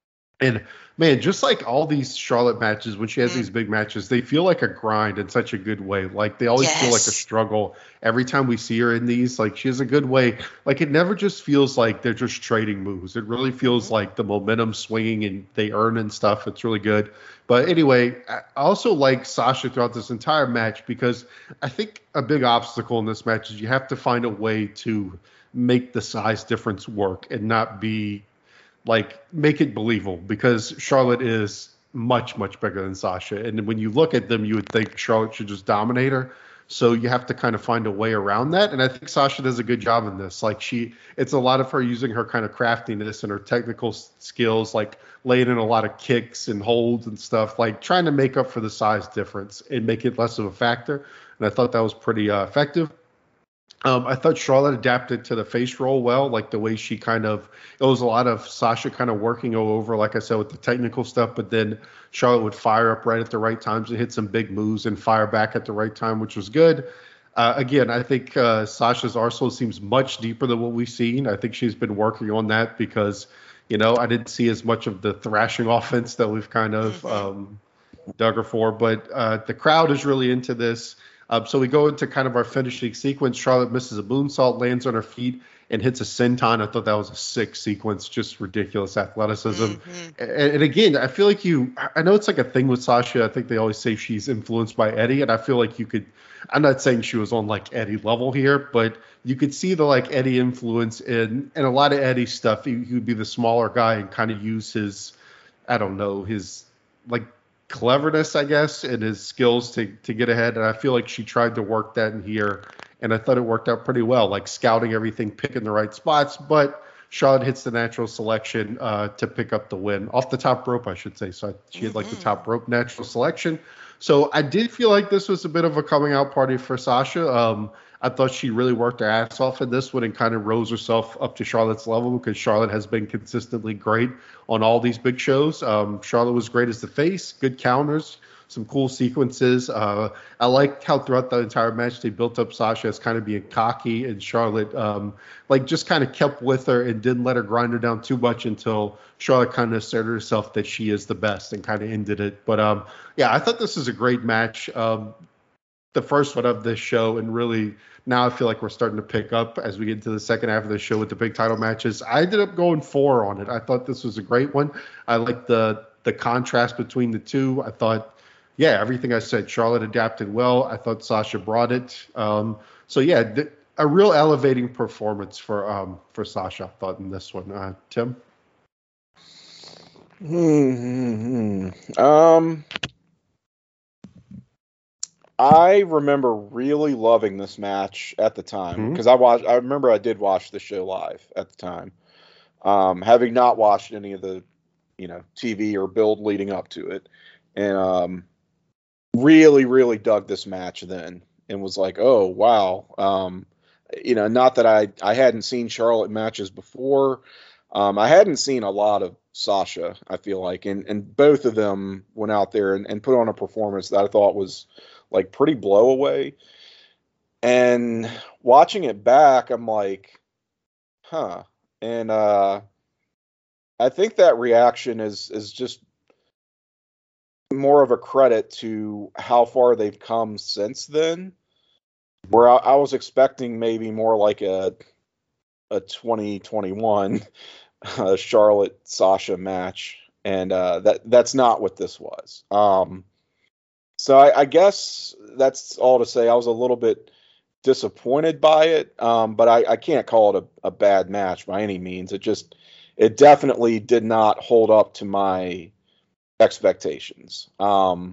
And man, just like all these Charlotte matches, when she has
Mm.
these big matches, they feel like a grind in such a good way. Like they always feel like a
Yes.
struggle every time we see her in these. Like she has a good way. Like it never just feels like they're just trading moves. It really feels
Mhm.
like the momentum swinging and they earn and stuff. It's really good. But anyway, I also like Sasha throughout this entire match because I think a big obstacle in this match is you have to find a way to make the size difference work and not be like make it believable, because Charlotte is much, much bigger than Sasha. And when you look at them, you would think Charlotte should just dominate her. So you have to kind of find a way around that. And I think Sasha does a good job in this. Like she, it's a lot of her using her kind of craftiness and her technical s- skills, like laying in a lot of kicks and holds and stuff, like trying to make up for the size difference and make it less of a factor. And I thought that was pretty uh, effective. Um, I thought Charlotte adapted to the face roll well, like the way she kind of, it was a lot of Sasha kind of working all over, like I said, with the technical stuff, but then Charlotte would fire up right at the right times and hit some big moves and fire back at the right time, which was good. Uh, again, I think uh, Sasha's arsenal seems much deeper than what we've seen. I think she's been working on that because, you know, I didn't see as much of the thrashing offense that we've kind of
Mhm.
um, dug her for, but uh, the crowd is really into this. Um, so we go into kind of our finishing sequence. Charlotte misses a moonsault, lands on her feet, and hits a senton. I thought that was a sick sequence, just ridiculous athleticism.
Mhm.
And, and again, I feel like you, I know it's like a thing with Sasha. I think they always say she's influenced by Eddie, and I feel like you could, I'm not saying she was on like Eddie level here, but you could see the like Eddie influence in, and a lot of Eddie stuff. He, he would be the smaller guy and kind of use his, I don't know, his like cleverness, I guess, and his skills to to get ahead. And I feel like she tried to work that in here, and I thought it worked out pretty well, like scouting everything, picking the right spots. But Charlotte hits the natural selection uh, to pick up the win off the top rope, I should say. So she had like the
Mhm.
top rope natural selection. So I did feel like this was a bit of a coming out party for Sasha. Um, I thought she really worked her ass off in this one and kind of rose herself up to Charlotte's level, because Charlotte has been consistently great on all these big shows. Um, Charlotte was great as the face, good counters, some cool sequences. Uh, I liked how throughout the entire match they built up Sasha as kind of being cocky, and Charlotte um, like just kind of kept with her and didn't let her grind her down too much until Charlotte kind of asserted herself that she is the best and kind of ended it. But um, yeah, I thought this was a great match. Um, the first one of this show, and really now I feel like we're starting to pick up as we get into the second half of the show with the big title matches. I ended up going four on it. I thought this was a great one. I like the the contrast between the two. I thought, yeah, everything I said. Charlotte adapted well. I thought Sasha brought it. Um, so yeah, th- a real elevating performance for um, for Sasha, I thought, in this one. Uh, Tim?
Hmm. Um, I remember really loving this match at the time because mm-hmm. I watched. I remember I did watch the show live at the time, um, having not watched any of the, you know, T V or build leading up to it, and um, really, really dug this match then, and was like, oh wow, um, you know, not that I I hadn't seen Charlotte matches before. Um, I hadn't seen a lot of Sasha, I feel like, and, and both of them went out there and, and put on a performance that I thought was like pretty blow away. And watching it back, I'm like, huh. And uh, I think that reaction is is just more of a credit to how far they've come since then. Where I, I was expecting maybe more like a a twenty twenty-one uh, Charlotte Sasha match, and uh, that that's not what this was. Um, so I, I guess that's all to say. I was a little bit disappointed by it, um, but I, I can't call it a, a bad match by any means. It just it definitely did not hold up to my expectations. Um,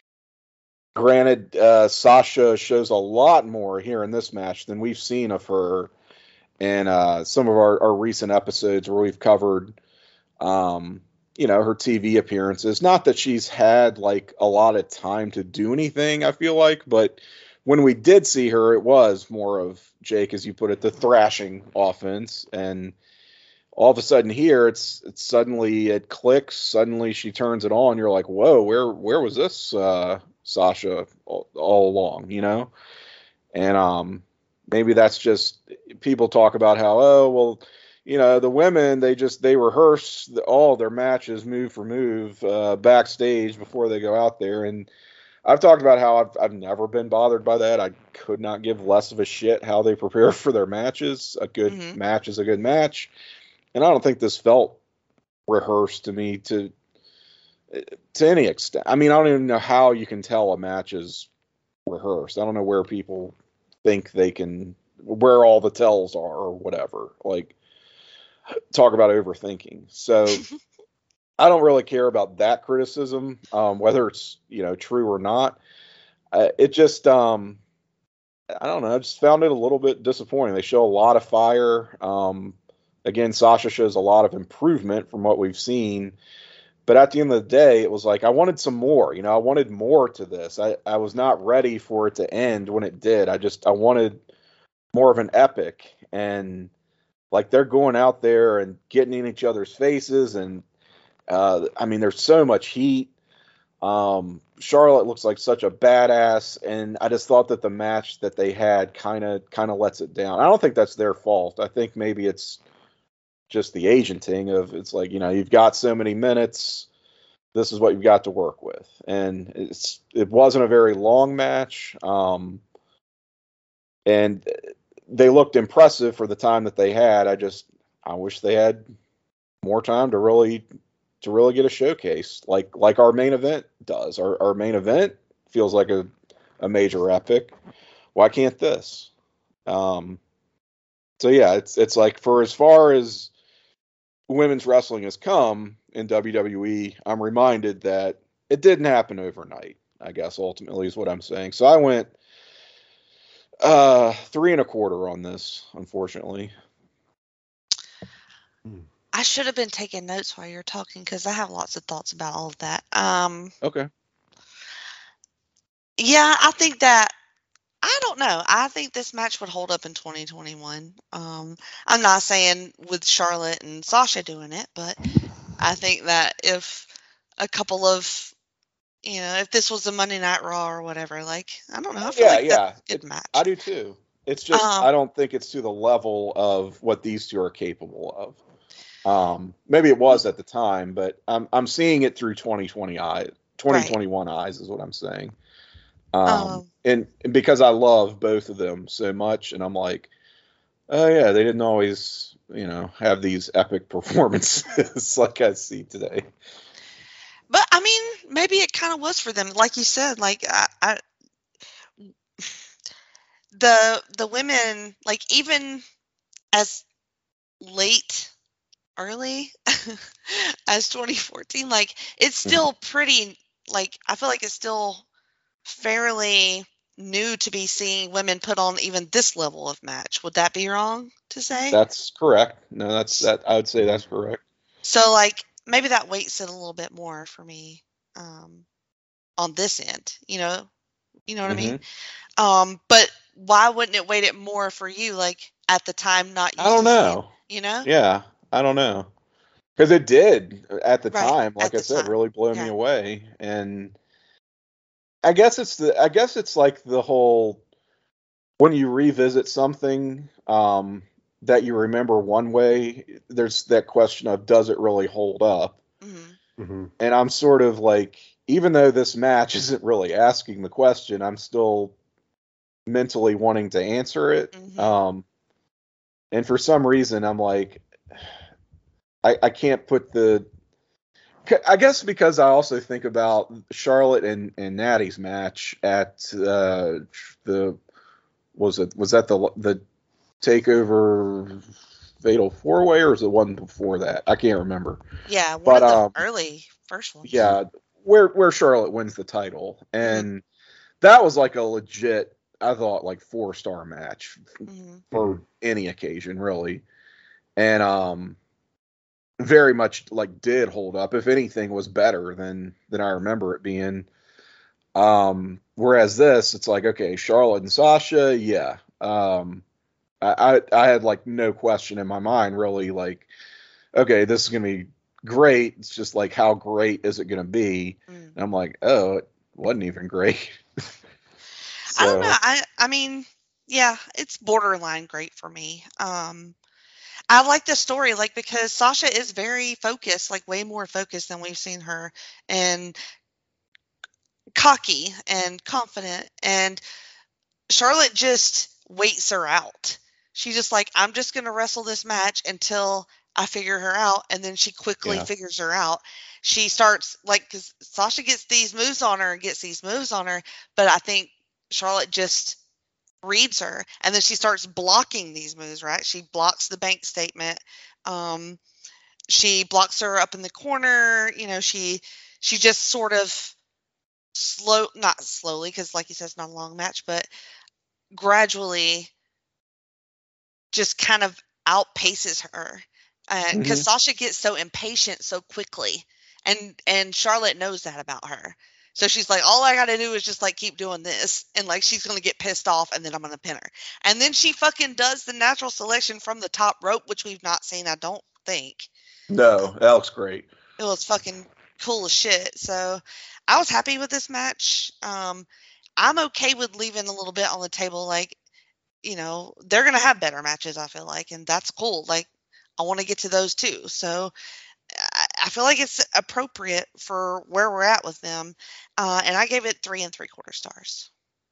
granted, uh, Sasha shows a lot more here in this match than we've seen of her in uh, some of our, our recent episodes where we've covered, um, you know, her T V appearances. Not that she's had like a lot of time to do anything, I feel like, but when we did see her, it was more of, Jake, as you put it, the thrashing offense. And all of a sudden here, it's, it's suddenly it clicks. Suddenly she turns it on. You're like, whoa, where where was this uh, Sasha all, all along, you know? And um, maybe that's just people talk about how, oh, well, you know, the women, they just, they rehearse all their matches move for move uh, backstage before they go out there. And I've talked about how I've, I've never been bothered by that. I could not give less of a shit how they prepare for their matches. A good mm-hmm. match is a good match. And I don't think this felt rehearsed to me to, to any extent. I mean, I don't even know how you can tell a match is rehearsed. I don't know where people think they can, where all the tells are or whatever. Like, talk about overthinking. So I don't really care about that criticism, um, whether it's, you know, true or not. Uh, it just, um, I don't know. I just found it a little bit disappointing. They show a lot of fire. Um, again, Sasha shows a lot of improvement from what we've seen. But at the end of the day, it was like, I wanted some more, you know, I wanted more to this. I, I was not ready for it to end when it did. I just, I wanted more of an epic. And like, they're going out there and getting in each other's faces. And, uh, I mean, there's so much heat. Um, Charlotte looks like such a badass. And I just thought that the match that they had kind of, kind of lets it down. I don't think that's their fault. I think maybe it's just the agenting of, it's like, you know, you've got so many minutes, this is what you've got to work with. And it's, it wasn't a very long match. Um, and they looked impressive for the time that they had. I just, I wish they had more time to really, to really get a showcase like, like our main event does. Our, our main event feels like a, a major epic. Why can't this? Um, so yeah, it's, it's like, for as far as women's wrestling has come in W W E, I'm reminded that it didn't happen overnight, I guess, ultimately is what I'm saying. So I went uh, three and a quarter on this, unfortunately.
I should have been taking notes while you're talking because I have lots of thoughts about all of that. Um,
okay.
Yeah, I think that, I don't know. I think this match would hold up in twenty twenty-one. Um, I'm not saying with Charlotte and Sasha doing it, but I think that if a couple of, you know, if this was a Monday Night Raw or whatever, like, I don't know. I feel
yeah,
like
yeah.
that's a good
it,
match.
I do too. It's just, um, I don't think it's to the level of what these two are capable of. Um, maybe it was at the time, but I'm I'm seeing it through twenty twenty eyes, twenty twenty-one right. eyes is what I'm saying. Um,
Um,
and, and because I love both of them so much, and I'm like, oh yeah, they didn't always, you know, have these epic performances like I see today.
but I mean, maybe it kind of was for them, like you said. Like I, I, the the women, like even as late, early as twenty fourteen, like it's
Mhm.
still pretty. Like I feel like it's still fairly new to be seeing women put on even this level of match. Would that be wrong to say?
That's correct. No, that's that. I would say that's correct.
So like maybe that weights it a little bit more for me um, on this end. You know, you know what I mean.
hmm
Um, but why wouldn't it weight it more for you? Like at the time, not
I
used
don't
to seeing.
know.
You know,
Yeah, I don't know. Because it did at the
right
time,
at
like I
the
said,
time.
really blow me
Yeah.
away. And I guess it's the I guess it's like the whole when you revisit something um, that you remember one way, there's that question of does it really hold up?
hmm
Hmm.
And I'm sort of like, even though this match isn't really asking the question, I'm still mentally wanting to answer it.
hmm
Um, and for some reason, I'm like, I, I can't put the I guess because I also think about Charlotte and, and Natty's match at uh, the was it was that the the Takeover Fatal Four Way or was it one before that? I can't remember.
Yeah, one
But
of the
um,
early first ones.
yeah, where where Charlotte wins the title,
hmm
and that was like a legit, I thought like four star match
hmm
Hmm.
for any occasion really, and um, very much like did hold up. If anything, was better than than I remember it being. Um, whereas this, it's like, okay, Charlotte and Sasha, yeah. Um, I, I I had like no question in my mind, really, like, okay, this is gonna be great. It's just like, how great is it gonna be?
mm
And I'm like, oh, it wasn't even great.
I don't know.
So
I I mean, yeah, it's borderline great for me. Um, I like the story, like because Sasha is very focused, like way more focused than we've seen her, and cocky and confident. And Charlotte just waits her out. She's just like, I'm just gonna wrestle this match until I figure her out, and then she quickly
yeah,
figures her out. She starts like because Sasha gets these moves on her and gets these moves on her, but I think Charlotte just reads her and then she starts blocking these moves, right? She blocks the bank statement. Um, she blocks her up in the corner. You know, she she just sort of slow, not slowly, because like you said, it's not a long match, but gradually just kind of outpaces her. Because
hmm
Sasha gets so impatient so quickly, and and Charlotte knows that about her. So she's like, all I got to do is just like keep doing this, and like she's gonna get pissed off, and then I'm gonna pin her. And then she fucking does the natural selection from the top rope, which we've not seen, I don't think.
no,
Um,
that looks great.
it was fucking cool as shit. So I was happy with this match. Um, I'm okay with leaving a little bit on the table. Like, you know, they're going to have better matches, I feel like, and that's cool. Like, I want to get to those too. So I, I feel like it's appropriate for where we're at with them. Uh, and I gave it three and three quarter stars.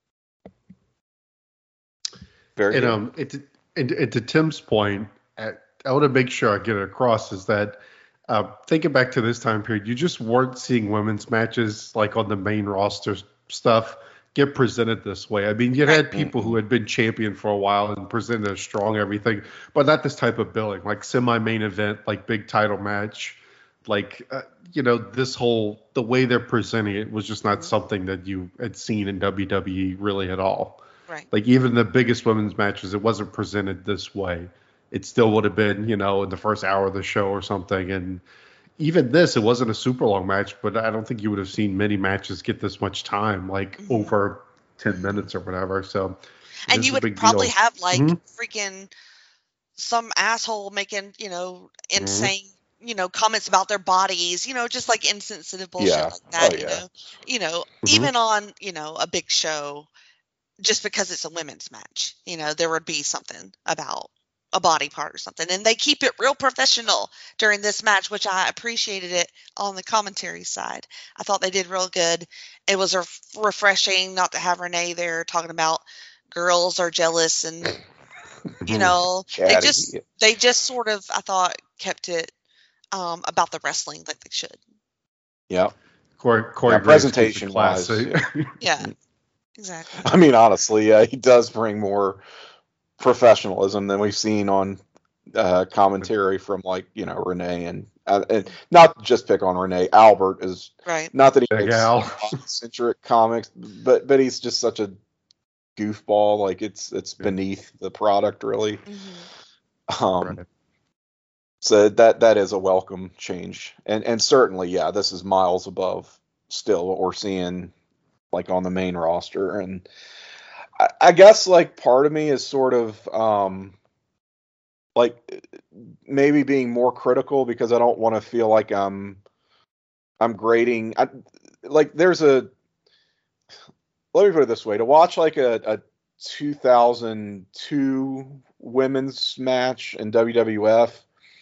Very
And
good.
um, it, it, it to Tim's point, at, I want to make sure I get it across is that uh, thinking back to this time period, you just weren't seeing women's matches like on the main roster stuff get presented this way. I mean, you
Right.
had people who
Mm-mm.
had been champion for a while and presented as strong everything, but not this type of billing, like semi-main event, like big title match. Like, uh, you know, this whole, the way they're presenting it was just not
Mhm.
something that you had seen in W W E really at all.
Right.
Like even the biggest women's matches, it wasn't presented this way. It still would have been, you know, in the first hour of the show or something. And even this, it wasn't a super long match, but I don't think you would have seen many matches get this much time, like
hmm
over ten minutes or whatever. So it
And
is
you
a
would
big
probably
deal.
have like
Hmm.
freaking some asshole making, you know,
Hmm.
insane, you know, comments about their bodies, you know, just like insensitive bullshit
Yeah.
like
Oh
that, you
yeah.
know, you know,
Hmm.
even on, you know, a big show, just because it's a women's match, you know, there would be something about, a body part or something. And they keep it real professional during this match, which I appreciated it on the commentary side. I thought they did real good. It was ref- refreshing not to have Renee there talking about girls are jealous and, you know, they
Chatty.
just they just sort of, I thought, kept it um, about the wrestling like they should.
Yeah.
Corey, Corey
Yeah,
Graves keeps it
presentation wise.
classy.
Yeah.
Yeah, exactly.
I mean, honestly, yeah, he does bring more professionalism than we've seen on uh, commentary from, like, you know, Renee and, uh, and not just pick on Renee. Albert is
Right.
not that he
Big
makes
Al.
centric comics, but but he's just such a goofball. Like, it's it's beneath the product, really.
Mm-hmm.
Um,
Right.
So that that is a welcome change, and and certainly, yeah, this is miles above still what we're seeing, like, on the main roster. And I, I guess, like, part of me is sort of um, like, maybe being more critical because I don't want to feel like I'm I'm grading. I, like, there's a let me put it this way: to watch, like, a, a two thousand two women's match in W W F.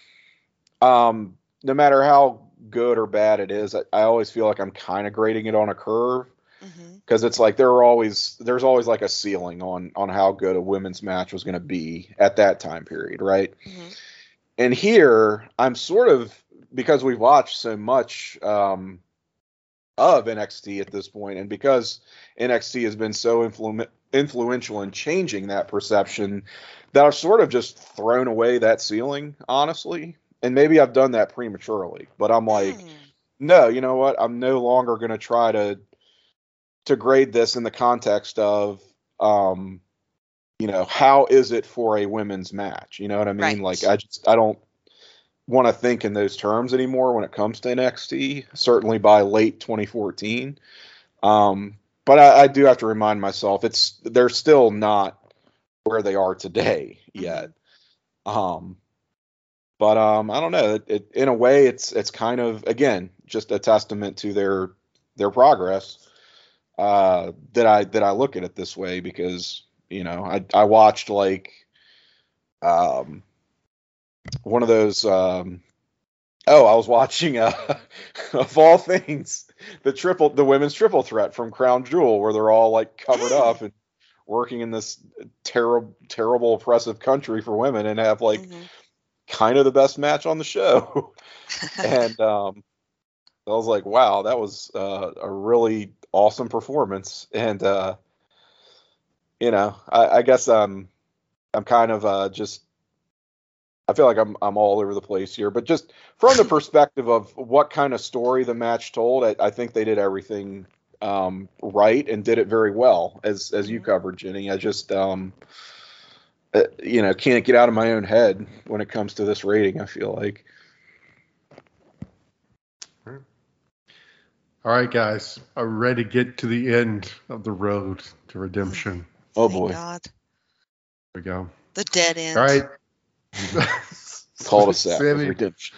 Um, no matter how good or bad it is, I, I always feel like I'm kind of grading it on a curve,
Mm-hmm.
because it's like there are always there's always like a ceiling on on how good a women's match was going to be at that time period, right?
Mm-hmm.
And here I'm sort of, because we've watched so much um, of N X T at this point, and because N X T has been so influ- influential in changing that perception, that I've sort of just thrown away that ceiling, honestly. And maybe I've done that prematurely, but I'm like,
Mm.
no, you know what? I'm no longer going to try to to grade this in the context of, um, you know, how is it for a women's match? You know what I mean?
Right.
Like, I just I don't want to think in those terms anymore when it comes to N X T. Certainly by late twenty fourteen, um, but I, I do have to remind myself it's they're still not where they are today yet.
Mm-hmm.
Um, But um, I don't know. It, it, in a way, it's it's kind of, again, just a testament to their their progress, uh, that I that I look at it this way, because, you know, I I watched, like, um one of those um oh I was watching, uh of all things, the triple the women's triple threat from Crown Jewel, where they're all, like, covered
Mm.
up and working in this terrible terrible oppressive country for women, and have, like,
Mm-hmm.
kind of the best match on the show. And um, I was like, wow, that was uh, a really awesome performance. And uh, you know, I, I guess I'm I'm kind of uh, just I feel like I'm I'm all over the place here, but just from the perspective of what kind of story the match told, I, I think they did everything um, right and did it very well, as as you
Mhm.
covered, Jenny. I just um, uh, you know, can't get out of my own head when it comes to this rating, I feel like.
All right, guys, are we ready to get to the end of the road to redemption?
Oh
Thank
boy.
God.
Here we go.
The dead end.
All right.
Cul-de-sac of
Sammy,
redemption.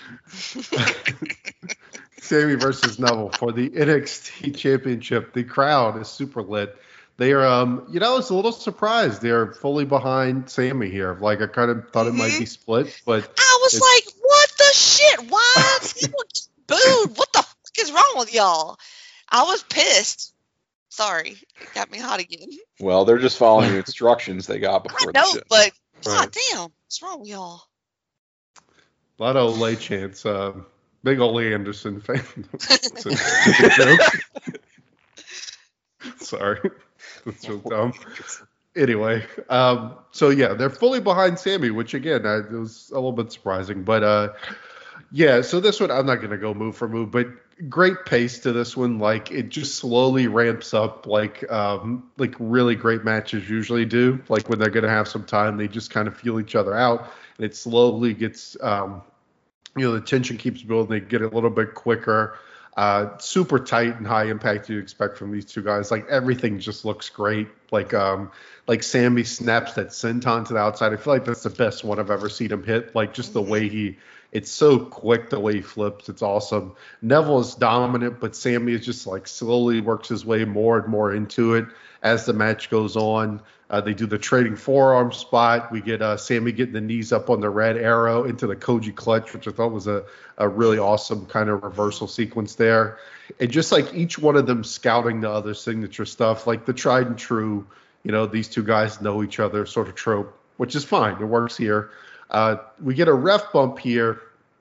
Sammy versus Neville for the N X T Championship. The crowd is super lit. They are, um, you know, I was a little surprised. They're fully behind Sammy here. Like, I kind of thought it might
Mhm.
be split, but
I was
it's-
like, what the shit? Why people get booed? What the fuck is wrong with y'all? I was pissed. Sorry. It got me hot again.
Well, they're just following the instructions they got
I
before the
know,
show.
but
Right.
god damn, what's wrong with y'all?
a lot of Olay chants. Uh, big Ole Anderson fan. It's a stupid joke. Sorry. That's so dumb. Anyway, um, so yeah, they're fully behind Sammy, which again, I, it was a little bit surprising. But uh, yeah, so this one, I'm not going to go move for move, but great pace to this one. Like, it just slowly ramps up, like um, like really great matches usually do. Like, when they're going to have some time, they just kind of feel each other out, and it slowly gets, um, you know, the tension keeps building. They get a little bit quicker. Uh, super tight and high impact you expect from these two guys. Like, everything just looks great. Like um, like Sammy snaps that senton to the outside. I feel like that's the best one I've ever seen him hit. Like, just the
Mhm.
way he It's so quick the way he flips. It's awesome. Neville is dominant, but Sammy is just like slowly works his way more and more into it as the match goes on. Uh, they do the trading forearm spot. We get uh, Sammy getting the knees up on the Red Arrow into the Koji clutch, which I thought was a, a really awesome kind of reversal sequence there. And just like each one of them scouting the other signature stuff, like the tried and true, you know, these two guys know each other sort of trope, which is fine. It works here. Uh, we get a ref bump here,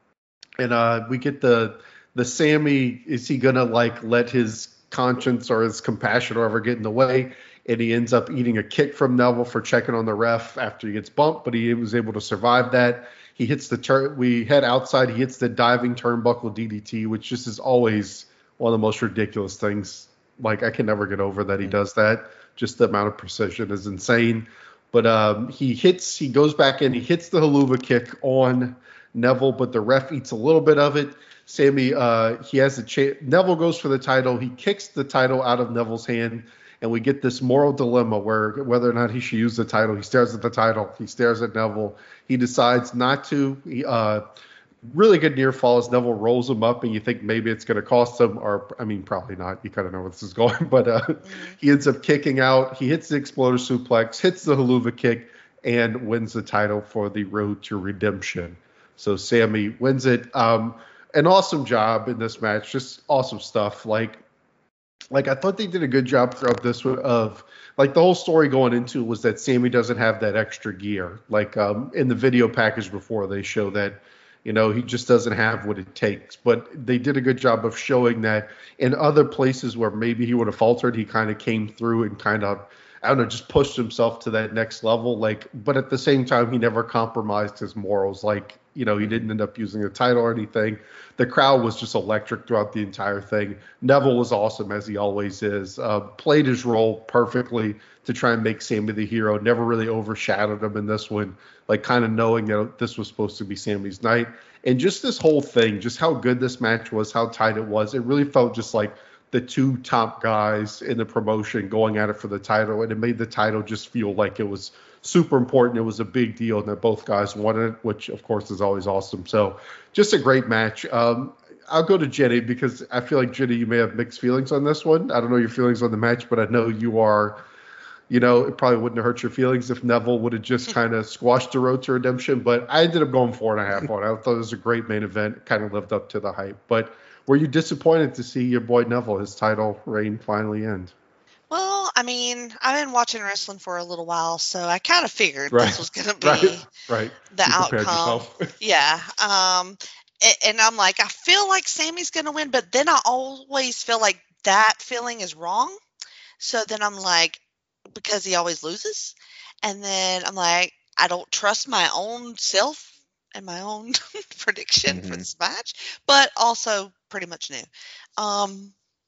and uh, we get the the Sammy, is he going to like let his conscience or his compassion or whatever get in the way? And he ends up eating a kick from Neville for checking on the ref after he gets bumped, but he was able to survive that. He hits the turn. We head outside. He hits the diving turnbuckle D D T, which just is always one of the most ridiculous things. Like, I can never get over that he does that. Just the amount of precision is insane. But um, he hits. He goes back in. He hits the haluva kick on Neville, but the ref eats a little bit of it. Sammy, uh, he has a chance. Neville goes for the title. He kicks the title out of Neville's hand. And we get this moral dilemma where whether or not he should use the title. He stares at the title. He stares at Neville. He decides not to. He, uh, really good near fall as Neville rolls him up, and you think maybe it's going to cost him, or I mean, probably not. You kind of know where this is going. But uh, mm-hmm. he ends up kicking out. He hits the exploder suplex, hits the haluva kick, and wins the title for the Road to Redemption. So Sammy wins it. Um, an awesome job in this match. Just awesome stuff. Like, Like, I thought they did a good job throughout this one of, like, the whole story going into it was that Sammy doesn't have that extra gear. Like, um, in the video package before, they show that, you know, he just doesn't have what it takes. But they did a good job of showing that in other places where maybe he would have faltered, he kind of came through and kind of, I don't know, just pushed himself to that next level. Like, but at the same time, he never compromised his morals. Like, you know, he didn't end up using a title or anything. The crowd was just electric throughout the entire thing. Neville was awesome, as he always is. Uh, played his role perfectly to try and make Sammy the hero. Never really overshadowed him in this one, like kind of knowing that this was supposed to be Sammy's night. And just this whole thing, just how good this match was, how tight it was. It really felt just like the two top guys in the promotion going at it for the title. And it made the title just feel like it was super important. It was a big deal, and that both guys wanted it, which of course is always awesome. So just a great match. Um, I'll go to Jenny because I feel like, Jenny, you may have mixed feelings on this one. I don't know your feelings on the match, but I know you are, you know, it probably wouldn't have hurt your feelings if Neville would have just kind of squashed the Road to Redemption. But I ended up going four and a half on it. I thought it was a great main event. It kind of lived up to the hype. But were you disappointed to see your boy Neville, his title reign, finally end?
Well, I mean, I've been watching wrestling for a little while, so I kind of figured
right.
this was going to be
right. Right.
the
you
outcome. yeah. Um, and, and I'm like, I feel like Sammy's going to win, but then I always feel like that feeling is wrong. So then I'm like, because he always loses. And then I'm like, I don't trust my own self and my own prediction mm-hmm. for this match, but also pretty much new. Um,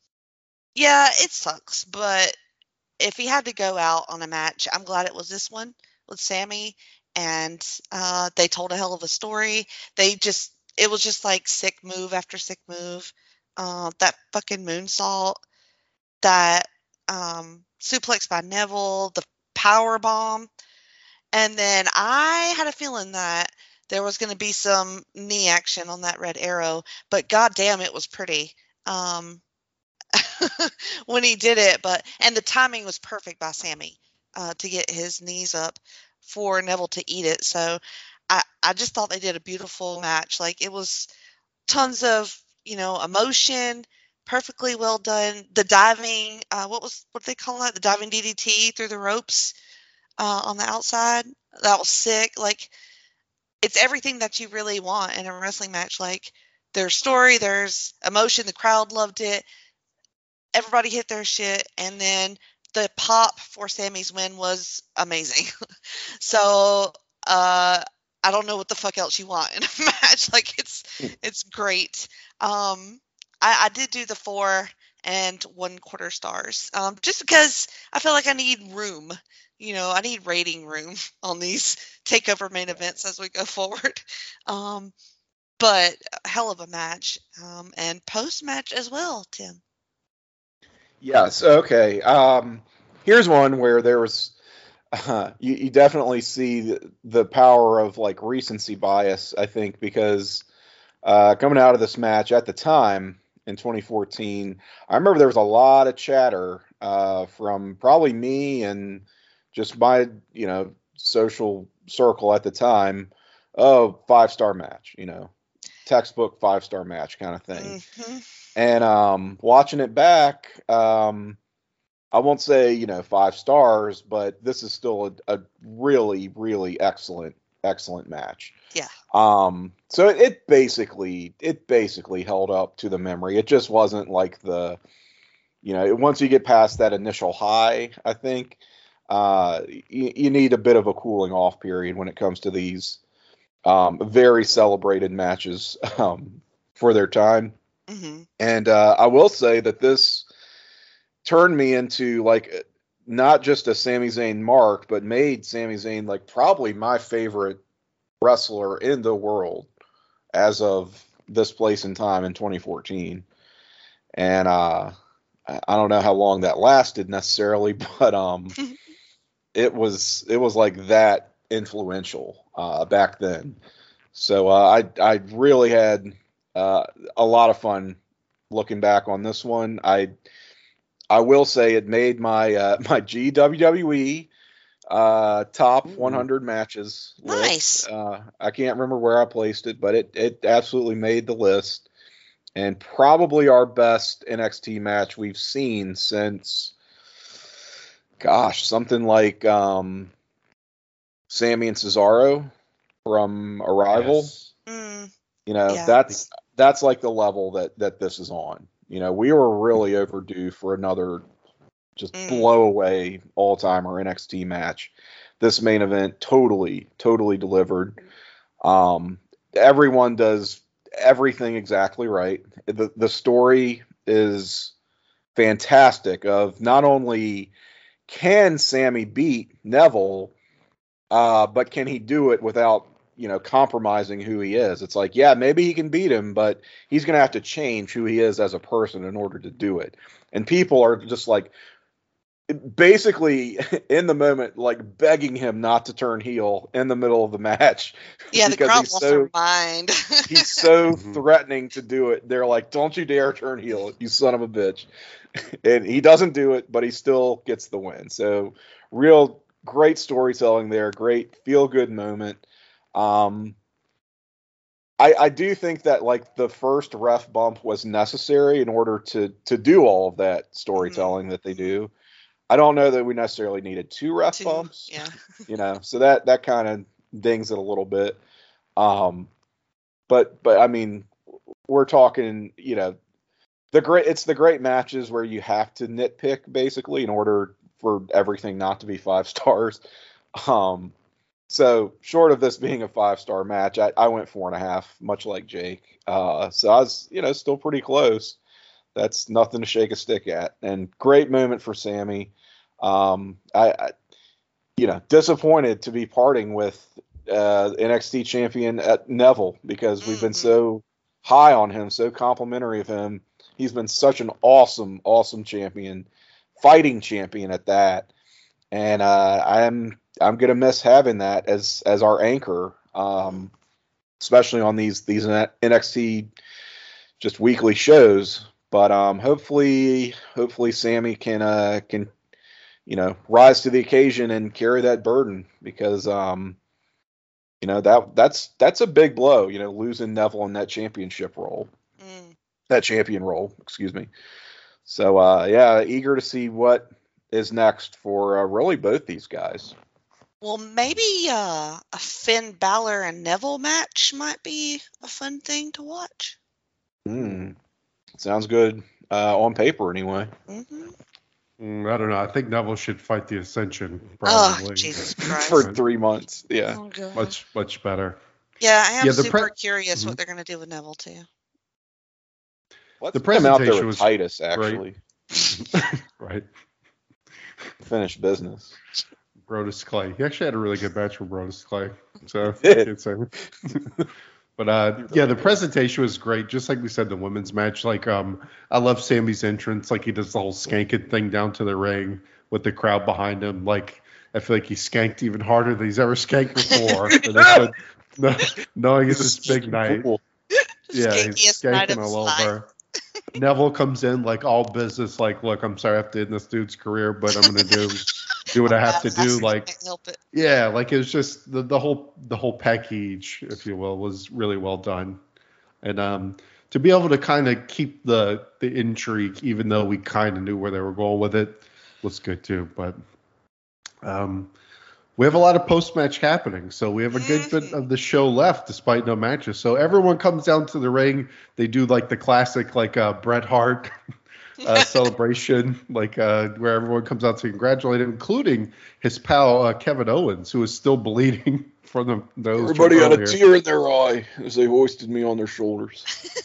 Yeah, it sucks, but if he had to go out on a match, I'm glad it was this one with Sammy, and uh, they told a hell of a story. They just, it was just like sick move after sick move. Uh, that fucking moonsault, that um, suplex by Neville, the power bomb, and then I had a feeling that there was going to be some knee action on that Red Arrow, but goddamn, it was pretty. Um, when he did it, but and the timing was perfect by Sammy uh, to get his knees up for Neville to eat it. So I, I just thought they did a beautiful match. Like, it was tons of, you know, emotion, perfectly well done. The diving, uh, what was what do they call that? The diving D D T through the ropes uh, on the outside. That was sick. Like, it's everything that you really want in a wrestling match. Like, there's story, there's emotion. The crowd loved it. Everybody hit their shit, and then the pop for Sammy's win was amazing. so uh, I don't know what the fuck else you want in a match. Like, it's it's great. Um, I, I did do the four and one quarter stars, um, just because I feel like I need room. You know, I need rating room on these takeover main events as we go forward. Um, but a hell of a match, um, and post match as well, Tim.
Yes. Okay. Um, here's one where there was, uh, you, you definitely see the, the power of like recency bias, I think, because uh, coming out of this match at the time in twenty fourteen, I remember there was a lot of chatter uh, from probably me and just my, you know, social circle at the time. Oh, five star match, you know, textbook five star match kind of thing.
Mm-hmm.
And um, watching it back, um, I won't say, you know, five stars, but this is still a, a really, really excellent, excellent match.
Yeah.
Um, so it, it basically, it basically held up to the memory. It just wasn't like the, you know, once you get past that initial high, I think, uh, you, you need a bit of a cooling off period when it comes to these, um, very celebrated matches, um, for their time.
Mm-hmm.
And, uh, I will say that this turned me into like, not just a Sami Zayn mark, but made Sami Zayn like probably my favorite wrestler in the world as of this place in time in twenty fourteen. And uh I don't know how long that lasted necessarily, but um it was it was like that influential uh back then. So uh I I really had uh a lot of fun looking back on this one. I I will say it made my uh my G W W E Uh, top one hundred matches list.
Nice.
Uh, I can't remember where I placed it, but it, it absolutely made the list. And probably our best N X T match we've seen since, gosh, something like um, Sammy and Cesaro from Arrival.
Yes.
Mm,
You know,
Yeah.
that's that's like the level that that this is on. You know, we were really overdue for another just
Mm.
blow away all timer N X T match. This main event totally, totally delivered. Um, everyone does everything exactly right. The the story is fantastic. Of not only can Sammy beat Neville, uh, but can he do it without, you know, compromising who he is? It's like, yeah, maybe he can beat him, but he's gonna have to change who he is as a person in order to do it. And people are just like, basically in the moment, like begging him not to turn heel in the middle of the match.
yeah, the
because
crowd
he's
lost
so
their mind.
he's so
Mhm.
threatening to do it. They're like, "Don't you dare turn heel, you son of a bitch!" And he doesn't do it, but he still gets the win. So, real great storytelling there. Great feel good moment. Um, I, I do think that like the first ref bump was necessary in order to to do all of that storytelling that they do. I don't know that we necessarily needed two ref
Two,
bumps,
yeah.
you know, so that that kind of dings it a little bit. Um, but but I mean, we're talking, you know, the great it's the great matches where you have to nitpick basically in order for everything not to be five stars. Um, so short of this being a five star match, I, I went four and a half, much like Jake. Uh, so I was, you know, still pretty close. That's nothing to shake a stick at. And great moment for Sammy. Um, I, I you know, disappointed to be parting with uh, N X T champion at Neville because we've been
Mhm.
so high on him, so complimentary of him. He's been such an awesome, awesome champion, fighting champion at that. And uh, I'm I'm gonna miss having that as as our anchor, um, especially on these these N X T just weekly shows. But um, hopefully, hopefully Sammy can uh, can you know rise to the occasion and carry that burden because um, you know that that's that's a big blow. You know, losing Neville in that championship role,
Mm.
that champion role, excuse me. So uh, yeah, eager to see what is next for uh, really both these guys.
Well, maybe uh, a Finn Balor and Neville match might be a fun thing to watch.
Hmm. Sounds good uh, on paper, anyway.
hmm
Mm, I don't know. I think Neville should fight the Ascension
Oh,
probably.
Jesus Christ.
For three months, yeah.
Oh, God.
Much much better.
Yeah, I am
Yeah, the
super
pre-
curious
Mhm.
what they're going to do with Neville, too.
Let's
The
get him out there
presentation
with
was
Titus, actually.
Right.
Finish business.
Brodus Clay. He actually had a really good match with Brodus Clay. So
He did.
can't say. But uh, yeah, the presentation was great. Just like we said, the women's match. Like, um, I love Sammy's entrance. Like he does the whole skanking thing down to the ring with the crowd behind him. Like I feel like he skanked even harder than he's ever skanked before. And that's what, no, knowing it's this big night.
Cool.
Yeah, he's
Skankiest night
skanking
of his
all
life.
over. Neville comes in like all business, like, look, I'm sorry I have to end this dude's career, but I'm gonna do do what I have to do.
Badass.
Like,
Can't help it.
yeah, like it was just the, the whole the whole package, if you will, was really well done. And um, to be able to kind of keep the the intrigue, even though we kind of knew where they were going with it, was good too. But um, we have a lot of post match happening, so we have a good bit of the show left, despite no matches. So everyone comes down to the ring. They do like the classic, like uh, Bret Hart uh, celebration, like uh, where everyone comes out to congratulate him, including his pal uh, Kevin Owens, who is still bleeding from the nose.
Everybody had a tear in their eye as they hoisted me on their shoulders.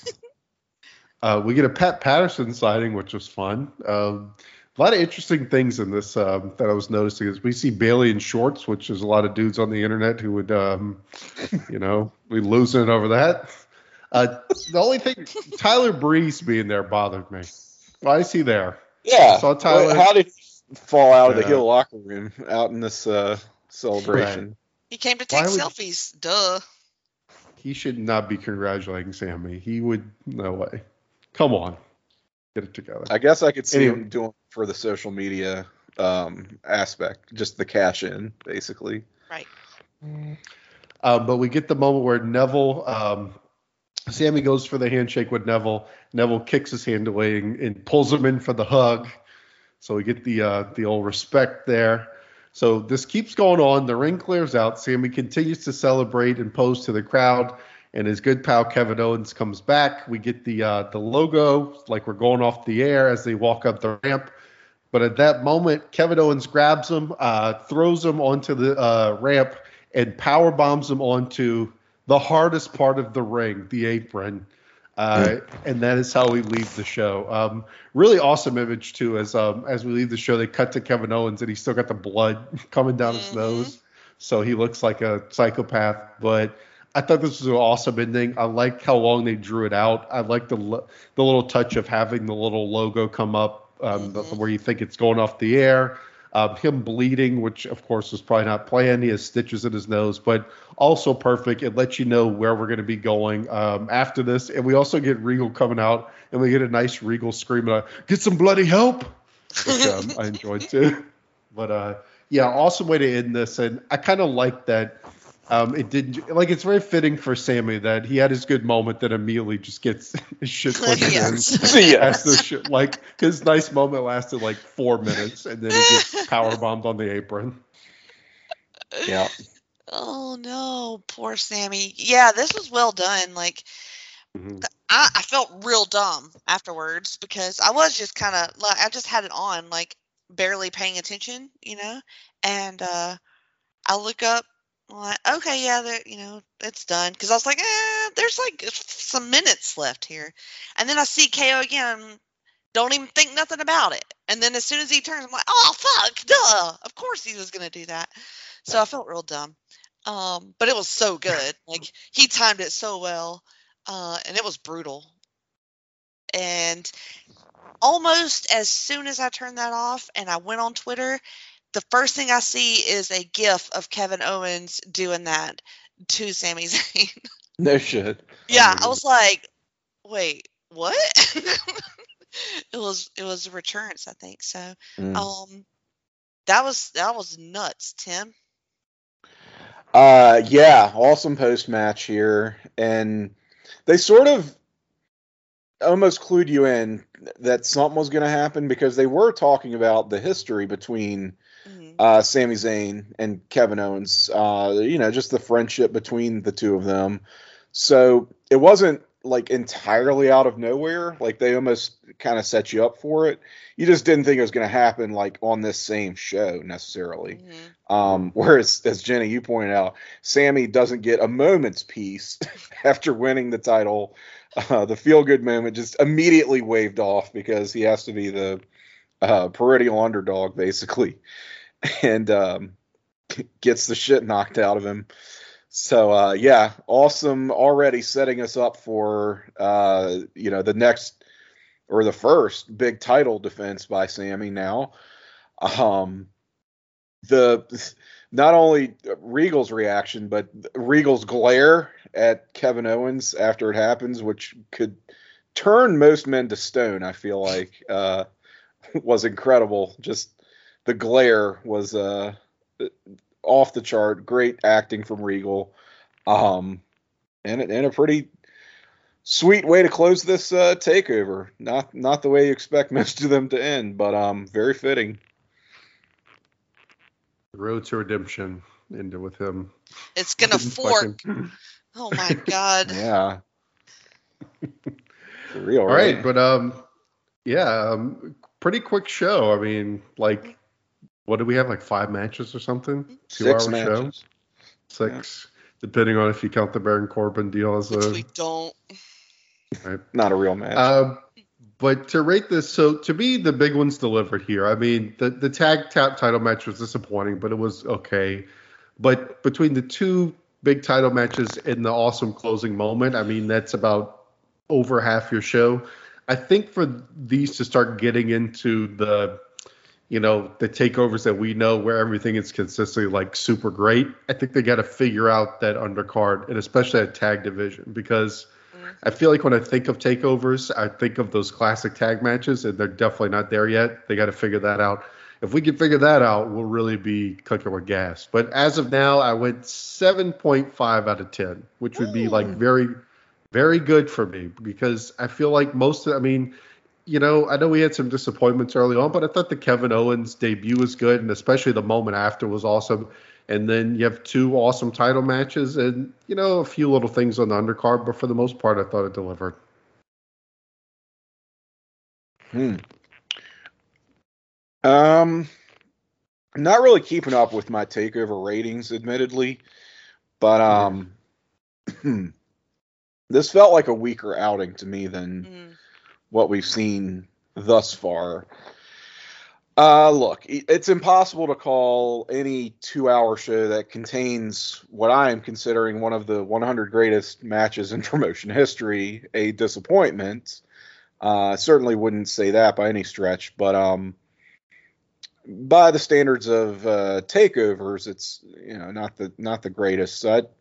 Uh, we get a Pat Patterson sighting, which was fun. Um, a lot of interesting things in this um, that I was noticing is we see Bailey in shorts, which is a lot of dudes on the internet who would, um, you know, be losing it over that. Uh, the only thing, Tyler Breeze being there bothered me. Why is he there?
Yeah.
I saw Tyler.
How did he fall out of the
Yeah.
Hill locker room out in this uh, celebration?
Right.
He came to take
Why would-
selfies. Duh.
He should not be congratulating Sammy. He would, no way. Come on. Get it together.
I guess I could see
Anyway.
him doing it for the social media um, aspect, just the cash in, basically.
Right.
Um, but we get the moment where Neville, um, Sammy goes for the handshake with Neville. Neville kicks his hand away and, and pulls him in for the hug. So we get the uh, the old respect there. So this keeps going on. The ring clears out. Sammy continues to celebrate and pose to the crowd. And his good pal Kevin Owens comes back. We get the uh, the logo, like we're going off the air as they walk up the ramp. But at that moment, Kevin Owens grabs him, uh, throws him onto the uh, ramp, and power bombs him onto the hardest part of the ring, the apron. Uh, and that is how we leave the show. Um, really awesome image too. As um, as we leave the show, they cut to Kevin Owens, and he's still got the blood coming down his
Mhm.
nose, so he looks like a psychopath. But I thought this was an awesome ending. I like how long they drew it out. I like the lo- the little touch of having the little logo come up um, the-
Mhm.
where you think it's going off the air. Um, him bleeding, which of course was probably not planned. He has stitches in his nose, but also perfect. It lets you know where we're going to be going um, after this. And we also get Regal coming out, and we get a nice Regal screaming out, "Get some bloody help!" which um, I enjoyed too. But uh, yeah, awesome way to end this. And I kind of like that. Um, it didn't like it's very fitting for Sammy that he had his good moment, that immediately just gets his shit pushed in.
Yes.
Yes.
As the shit, like his nice moment lasted like four minutes, and then he gets power bombed on the apron.
Yeah.
Oh no, poor Sammy. Yeah, this was well done. Like
Mhm.
I, I felt real dumb afterwards because I was just kind of like I just had it on, like barely paying attention, you know. And uh, I look up, I'm like, okay, yeah, there, you know, it's done. Because I was like, eh, there's like some minutes left here, and then I see K O again. Don't even think nothing about it. And then as soon as he turns, I'm like, oh fuck, duh. Of course he was gonna do that. So I felt real dumb. Um, but it was so good. Like he timed it so well. Uh, and it was brutal. And almost as soon as I turned that off and I went on Twitter, the first thing I see is a GIF of Kevin Owens doing that to Sami Zayn.
No shit.
Yeah, I was like, wait, what? it was it was a recurrence, I think. So,
Mm.
um, that was that was nuts, Tim.
Uh, yeah, awesome post match here, and they sort of almost clued you in that something was going to happen because they were talking about the history between
Mhm.
uh, Sami Zayn and Kevin Owens. Uh, you know, just the friendship between the two of them. So it wasn't like entirely out of nowhere. Like they almost kind of set you up for it. You just didn't think it was going to happen like on this same show necessarily.
Mhm.
Um, whereas, as Jenny, you pointed out, Sammy doesn't get a moment's peace after winning the title. Uh, the feel-good moment just immediately waved off because he has to be the uh, perennial underdog, basically, and um, gets the shit knocked out of him. So, uh, yeah, awesome. Already setting us up for, uh, you know, the next or the first big title defense by Sammy now. Um, the not only Regal's reaction, but Regal's glare at Kevin Owens after it happens, which could turn most men to stone, I feel like, uh, was incredible. Just the glare was uh, off the chart. Great acting from Regal. Um, and, and a pretty sweet way to close this uh, takeover. Not not the way you expect most of them to end, but um, very fitting.
The road to redemption ended with him.
It's gonna fork.
Fucking-
Oh my god.
Yeah. For real,
All
right?
right, but um, yeah, um, pretty quick show. I mean, like, what do we have? Like five matches or something? Two
Six
hour
matches.
show, six, depending on if you count the Baron Corbin deal as
Which
a.
we don't.
Right.
Not a real match.
Um, but to rate this, so to me, the big ones delivered here. I mean, the the tag tap title match was disappointing, but it was okay. But between the two big title matches and the awesome closing moment, I mean, that's about over half your show. I think for these to start getting into the, you know, the takeovers that we know where everything is consistently like super great, I think they got to figure out that undercard and especially that tag division, because I feel like when I think of takeovers, I think of those classic tag matches, and they're definitely not there yet. They got to figure that out. If we can figure that out, we'll really be cooking with gas. But as of now, I went seven point five out of ten, which would be like very, very good for me, because I feel like most of, I mean, you know, I know we had some disappointments early on, but I thought the Kevin Owens debut was good, and especially the moment after was awesome. And then you have two awesome title matches and, you know, a few little things on the undercard, but for the most part, I thought it delivered.
Hmm. Um, not really keeping up with my takeover ratings, admittedly, but um, this felt like a weaker outing to me than
Mm.
what we've seen thus far. Uh, look, it's impossible to call any two-hour show that contains what I am considering one of the one hundred greatest matches in promotion history a disappointment. Uh, I certainly wouldn't say that by any stretch, but um, by the standards of uh, takeovers, it's, you know, not the not the greatest. So I,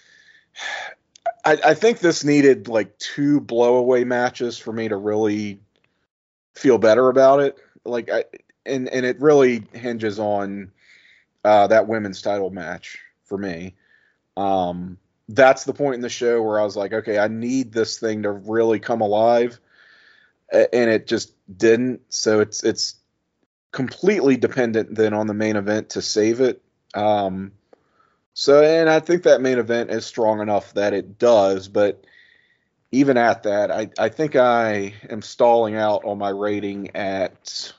I, I think this needed like two blowaway matches for me to really feel better about it. Like I. And and it really hinges on uh, that women's title match for me. Um, that's the point in the show where I was like, okay, I need this thing to really come alive, and it just didn't. So it's it's completely dependent then on the main event to save it. Um, so and I think that main event is strong enough that it does, but even at that, I I think I am stalling out on my rating at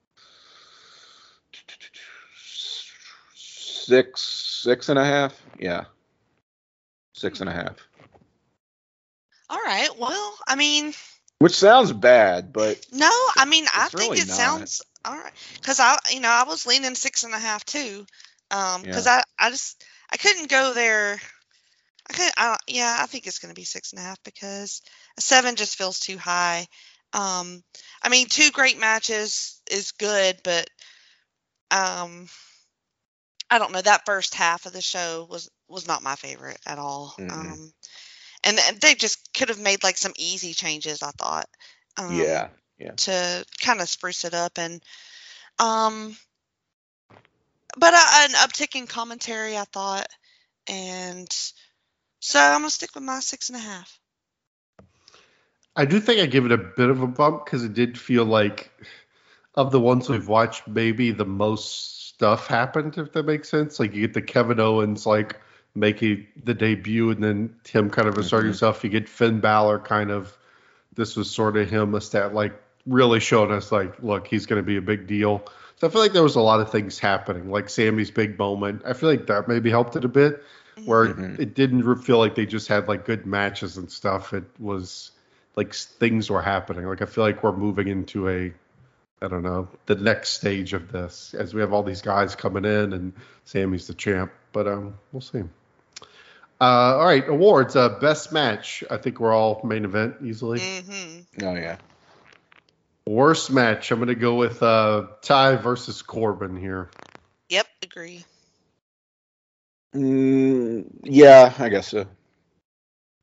Six, six and a half. Yeah. Six and a half.
All right. Well, I mean,
Which sounds bad, but
no, I mean, I
it's
think
really
it
not.
sounds all right. Because I, you know, I was leaning six and a half too. Um, because
Yeah.
I, I just, I couldn't go there. I could, I, yeah, I think it's going to be six and a half because a seven just feels too high. Um, I mean, two great matches is good, but um, I don't know. That first half of the show was was not my favorite at all.
Mm-mm.
Um, and, and they just could have made like some easy changes, I thought. Um,
Yeah. Yeah.
To kind of spruce it up and um, but uh, an uptick in commentary, I thought, and so I'm gonna stick with my six and a half.
I do think I give it a bit of a bump because it did feel like, of the ones we've watched, maybe the most stuff happened, if that makes sense. Like you get the Kevin Owens like making the debut and then him kind of asserting
Mhm.
himself. You get Finn Balor kind of, this was sort of him a stat like really showing us like, look, he's going to be a big deal. So I feel like there was a lot of things happening, like Sammy's big moment. I feel like that maybe helped it a bit, where
Mhm.
it didn't re- feel like they just had like good matches and stuff. It was like s- things were happening. Like I feel like we're moving into a, I don't know, the next stage of this as we have all these guys coming in and Sammy's the champ. But um, we'll see. Uh, all right, awards. Uh, best match. I think we're all main event easily.
Mm-hmm.
Oh yeah.
Worst match. I'm going to go with uh, Ty versus Corbin here.
Yep, agree.
Mm, yeah, I guess so.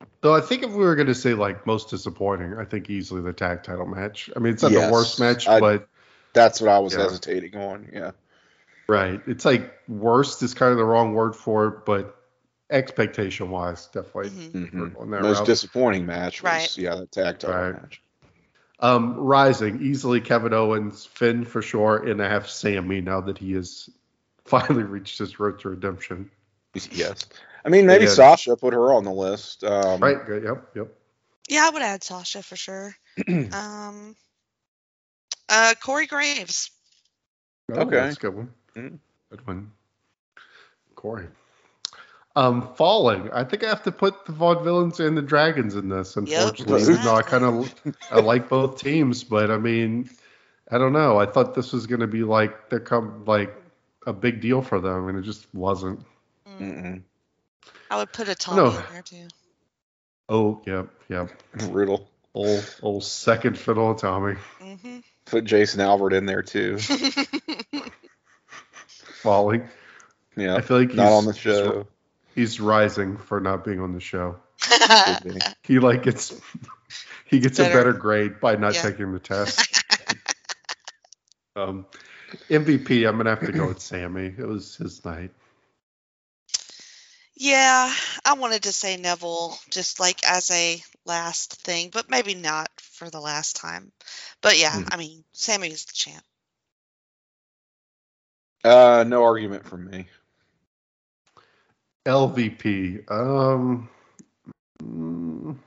Though I think if we were going to say like most disappointing, I think easily the tag title match. I mean, it's not
Yes,
the worst match,
I-
but
That's what I was
Yeah.
hesitating on. Yeah.
right. It's like worst is kind of the wrong word for it, but expectation wise, definitely
Mhm.
Mhm.
on that
Most
route.
disappointing match was
Right.
yeah the tag title
Right.
match.
Um, Rising, easily Kevin Owens, Finn for sure, and I have Sammy now that he has finally reached his road to redemption.
Yes. I mean, maybe
Yeah.
Sasha put her on the list. Um,
Right, good, yep, yep.
Yeah, I would add Sasha for sure. Um, uh, Corey Graves.
Oh,
Okay.
that's a good one.
Mm.
Good one. Corey. Um, Falling. I think I have to put the Vaudevillains and the Dragons in this, unfortunately.
Yep,
Even though I kind
exactly.
of I like both teams, but I mean, I don't know. I thought this was going to be like they're come like a big deal for them, and it just wasn't.
Mm.
Mm-mm.
I would put a
I know.
Tommy in there too.
Oh, yep, yep.
Brutal.
Old, old second fiddle of Tommy.
hmm
Put Jason Albert in there too.
Falling.
Yeah.
I feel like he's
Not on the
he's-
show.
He's rising for not being on the show.
Could be.
He like gets he gets
Better.
a better grade by not
Yeah.
taking the test. um, M V P, I'm gonna have to go with Sammy. It was his night.
Yeah, I wanted to say Neville just like as a last thing, but maybe not for the last time. But yeah,
Mhm.
I mean, Sammy is the champ.
Uh, no argument from me.
L V P. Um, mm,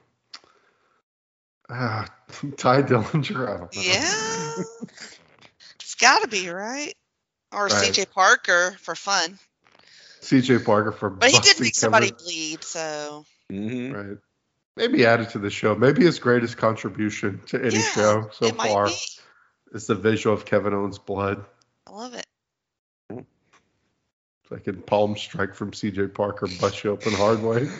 ah, Ty Dillinger. I don't know.
Yeah, it's got to be right. Or
Right.
C J Parker for fun,
C J Parker for
but he did
busting
make somebody
Kevin.
bleed. So
Mm-hmm.
Right. Maybe added to the show. Maybe his greatest contribution to any
yeah,
show so
it might
far
be.
is the visual of Kevin Owens' blood.
I love it.
Like a palm strike from C J Parker, bust you open hard way.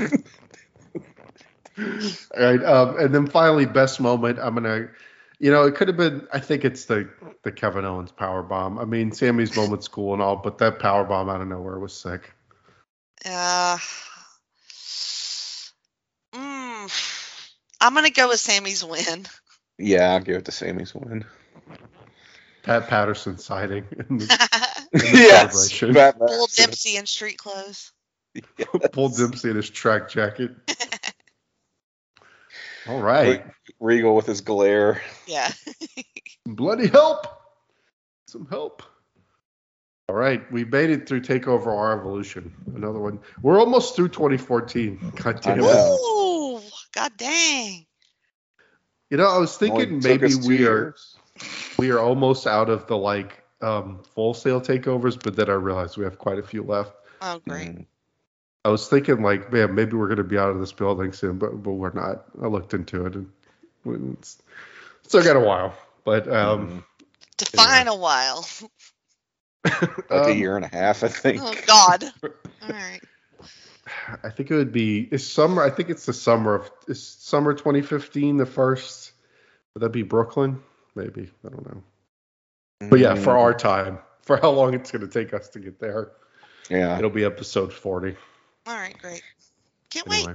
All right, um, and then finally, best moment. I'm gonna, you know, it could have been. I think it's the the Kevin Owens power bomb. I mean, Sammy's moment's cool and all, but that power bomb out of nowhere was sick.
Uh, mm, I'm gonna go with Sammy's win.
Yeah, I'll give it to Sammy's win.
Pat Patterson sighting. In the,
Yes.
celebration.
Pat
Bull
Patterson.
Dempsey in street clothes.
Paul Dempsey in his track jacket. All right,
Regal with his glare.
Yeah.
bloody help! Some help. All right, we made it through Takeover Our Evolution. Another one. We're almost through twenty fourteen. God
I
damn it.
know.
Ooh, god dang.
You know, I was
Only
thinking
took
maybe
us two
we are
years.
we are almost out of the like um, full sale takeovers, but then I realized we have quite a few left.
Oh, great.
Mm.
I was thinking like, man, maybe we're going to be out of this building soon, but but we're not. I looked into it, and it's still got a while. But um,
Mhm.
Define a while.
Like a
um,
year and a half, I think.
Oh, God. All right.
I think it would be it's summer. I think it's the summer of is summer twenty fifteen. The first would that be Brooklyn? Maybe I don't know. But yeah, for
Mm.
our time, for how long it's going to take us to get there,
Yeah.
it'll be episode forty.
All right, great. Can't
Anyway,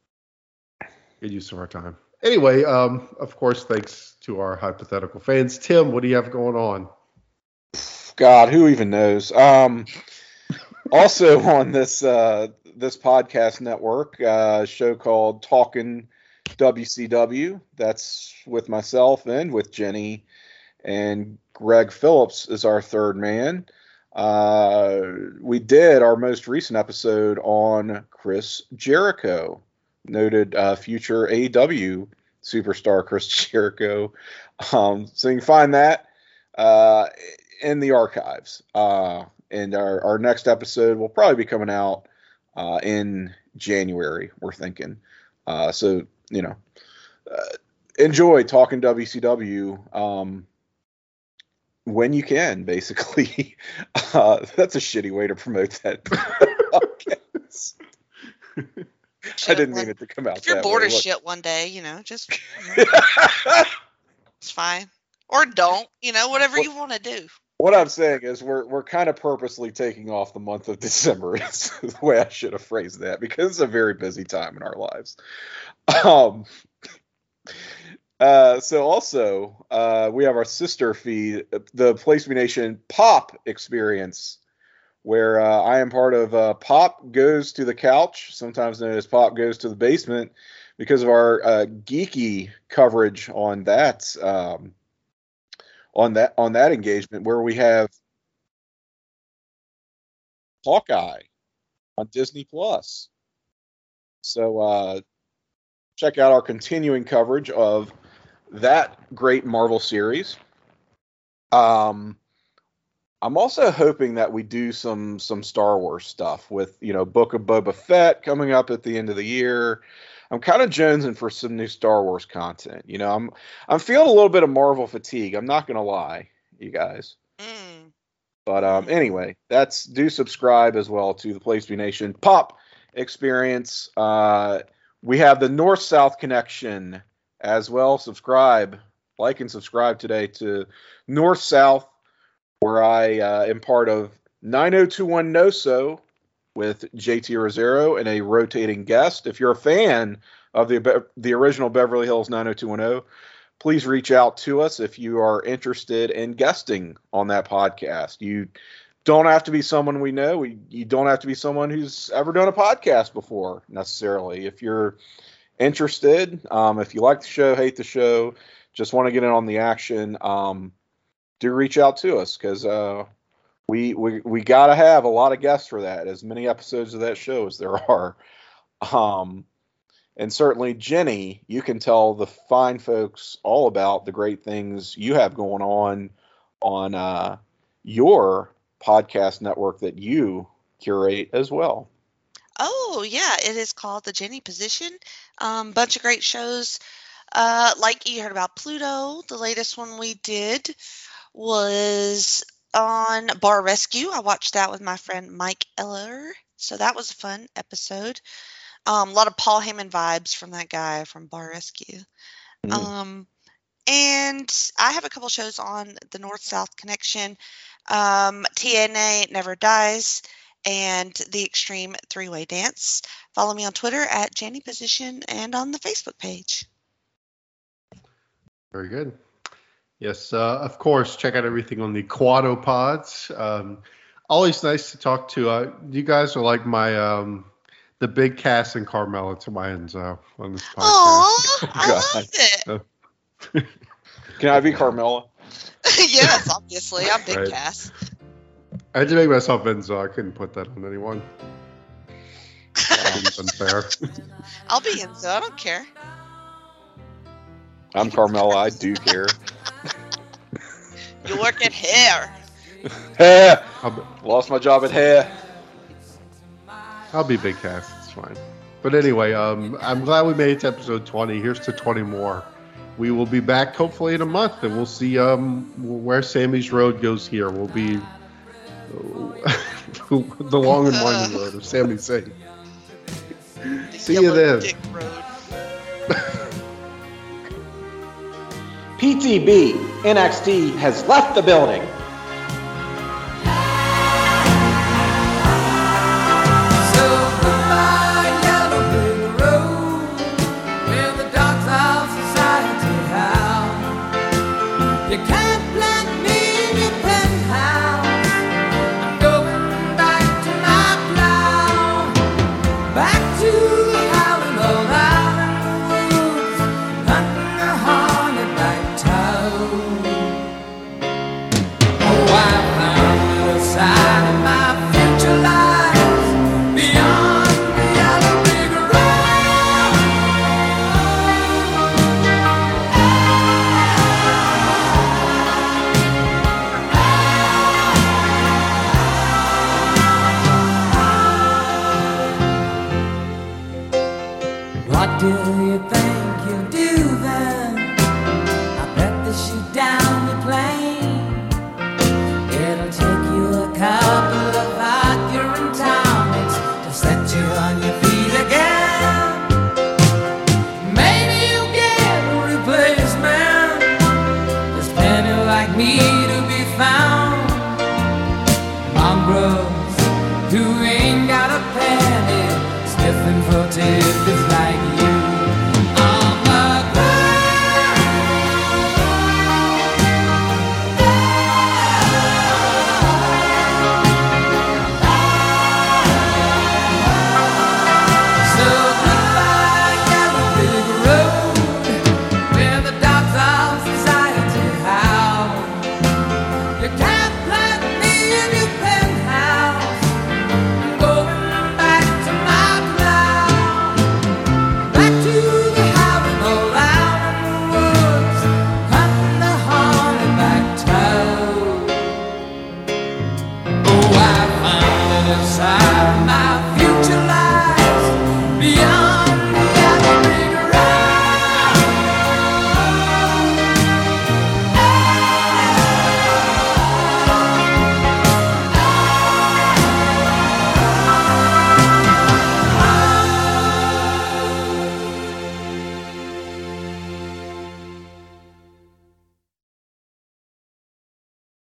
good use of our time. Anyway, um, of course, thanks to our hypothetical fans. Tim, what do you have going on?
God, who even knows? Um, also on this uh, this podcast network, uh, show called Talking W C W. That's with myself and with Jenny, and Greg Phillips is our third man. Uh, we did our most recent episode on Chris Jericho, noted uh, future A E W superstar Chris Jericho. Um, so you can find that uh, in the archives. Uh, and our, our next episode will probably be coming out uh, in January, we're thinking. Uh, so, you know, uh, enjoy Talking W C W um, when you can, basically. Uh, that's a shitty way to promote that podcast. I
Shit,
didn't
one-
mean it to come out
If you're
that
bored
way.
of
Look.
shit one day, you know, just you know, it's fine. Or don't, you know, whatever
What-
you want to do.
What I'm saying is we're we're kind of purposely taking off the month of December. Is the way I should have phrased that, because it's a very busy time in our lives. Um, uh, so also uh, we have our sister feed, the Place Me Nation Pop Experience, where uh, I am part of uh, Pop Goes to the Couch, sometimes known as Pop Goes to the Basement, because of our uh, geeky coverage on that. Um, on that on that engagement, where we have Hawkeye on Disney Plus. So uh, check out our continuing coverage of that great Marvel series. Um, I'm also hoping that we do some some Star Wars stuff with, you know, Book of Boba Fett coming up at the end of the year. I'm kind of jonesing for some new Star Wars content. You know, I'm I'm feeling a little bit of Marvel fatigue. I'm not gonna lie, you guys.
Mm.
But um, anyway, that's do subscribe as well to the Place Me Nation Pop Experience. Uh, we have the North South Connection as well. Subscribe, like, and subscribe today to North South, where I uh, am part of nine oh two one N O S O. With J T Rosero and a rotating guest. If you're a fan of the the original Beverly Hills nine oh two one oh, please reach out to us if you are interested in guesting on that podcast. You don't have to be someone we know. We, you don't have to be someone who's ever done a podcast before necessarily. If you're interested, um, if you like the show, hate the show, just want to get in on the action, um, do reach out to us, because uh, We we we gotta have a lot of guests for that, as many episodes of that show as there are. Um, and certainly, Jenny, you can tell the fine folks all about the great things you have going on on uh, your podcast network that you curate as well.
Oh, yeah, it is called The Jenny Position. Um, bunch of great shows. Uh, like you heard about Pluto. The latest one we did was on Bar Rescue. I watched that with my friend Mike Eller, so that was a fun episode. Um, a lot of Paul Heyman vibes from that guy from Bar Rescue. Mm. Um, and I have a couple shows on the North-South Connection, um, T N A Never Dies, and the Extreme Three-Way Dance. Follow me on Twitter at Jenny Position and on the Facebook page.
Very good. Yes, uh, of course, check out everything on the Quado Pods. Um, always nice to talk to. Uh, you guys are like my, um, the big Cass and Carmella to my Enzo on this podcast.
Aw, I love it.
Can I be Carmella?
Yes, obviously. I'm big
Right.
Cass.
I had to make myself Enzo. I couldn't put that on anyone. That was unfair.
I'll be Enzo. I don't care.
I'm Carmella. I do care.
You work at hair.
Hair.
I'll be,
Lost my job at hair.
I'll be big Cass. It's fine. But anyway, um, I'm glad we made it to episode twenty. Here's to twenty more. We will be back hopefully in a month, and we'll see um, where Sammy's road goes here. We'll be uh, the long and winding road of Sami Zayn. See you then.
Dick Road.
P T B, N X T has left the building.
What did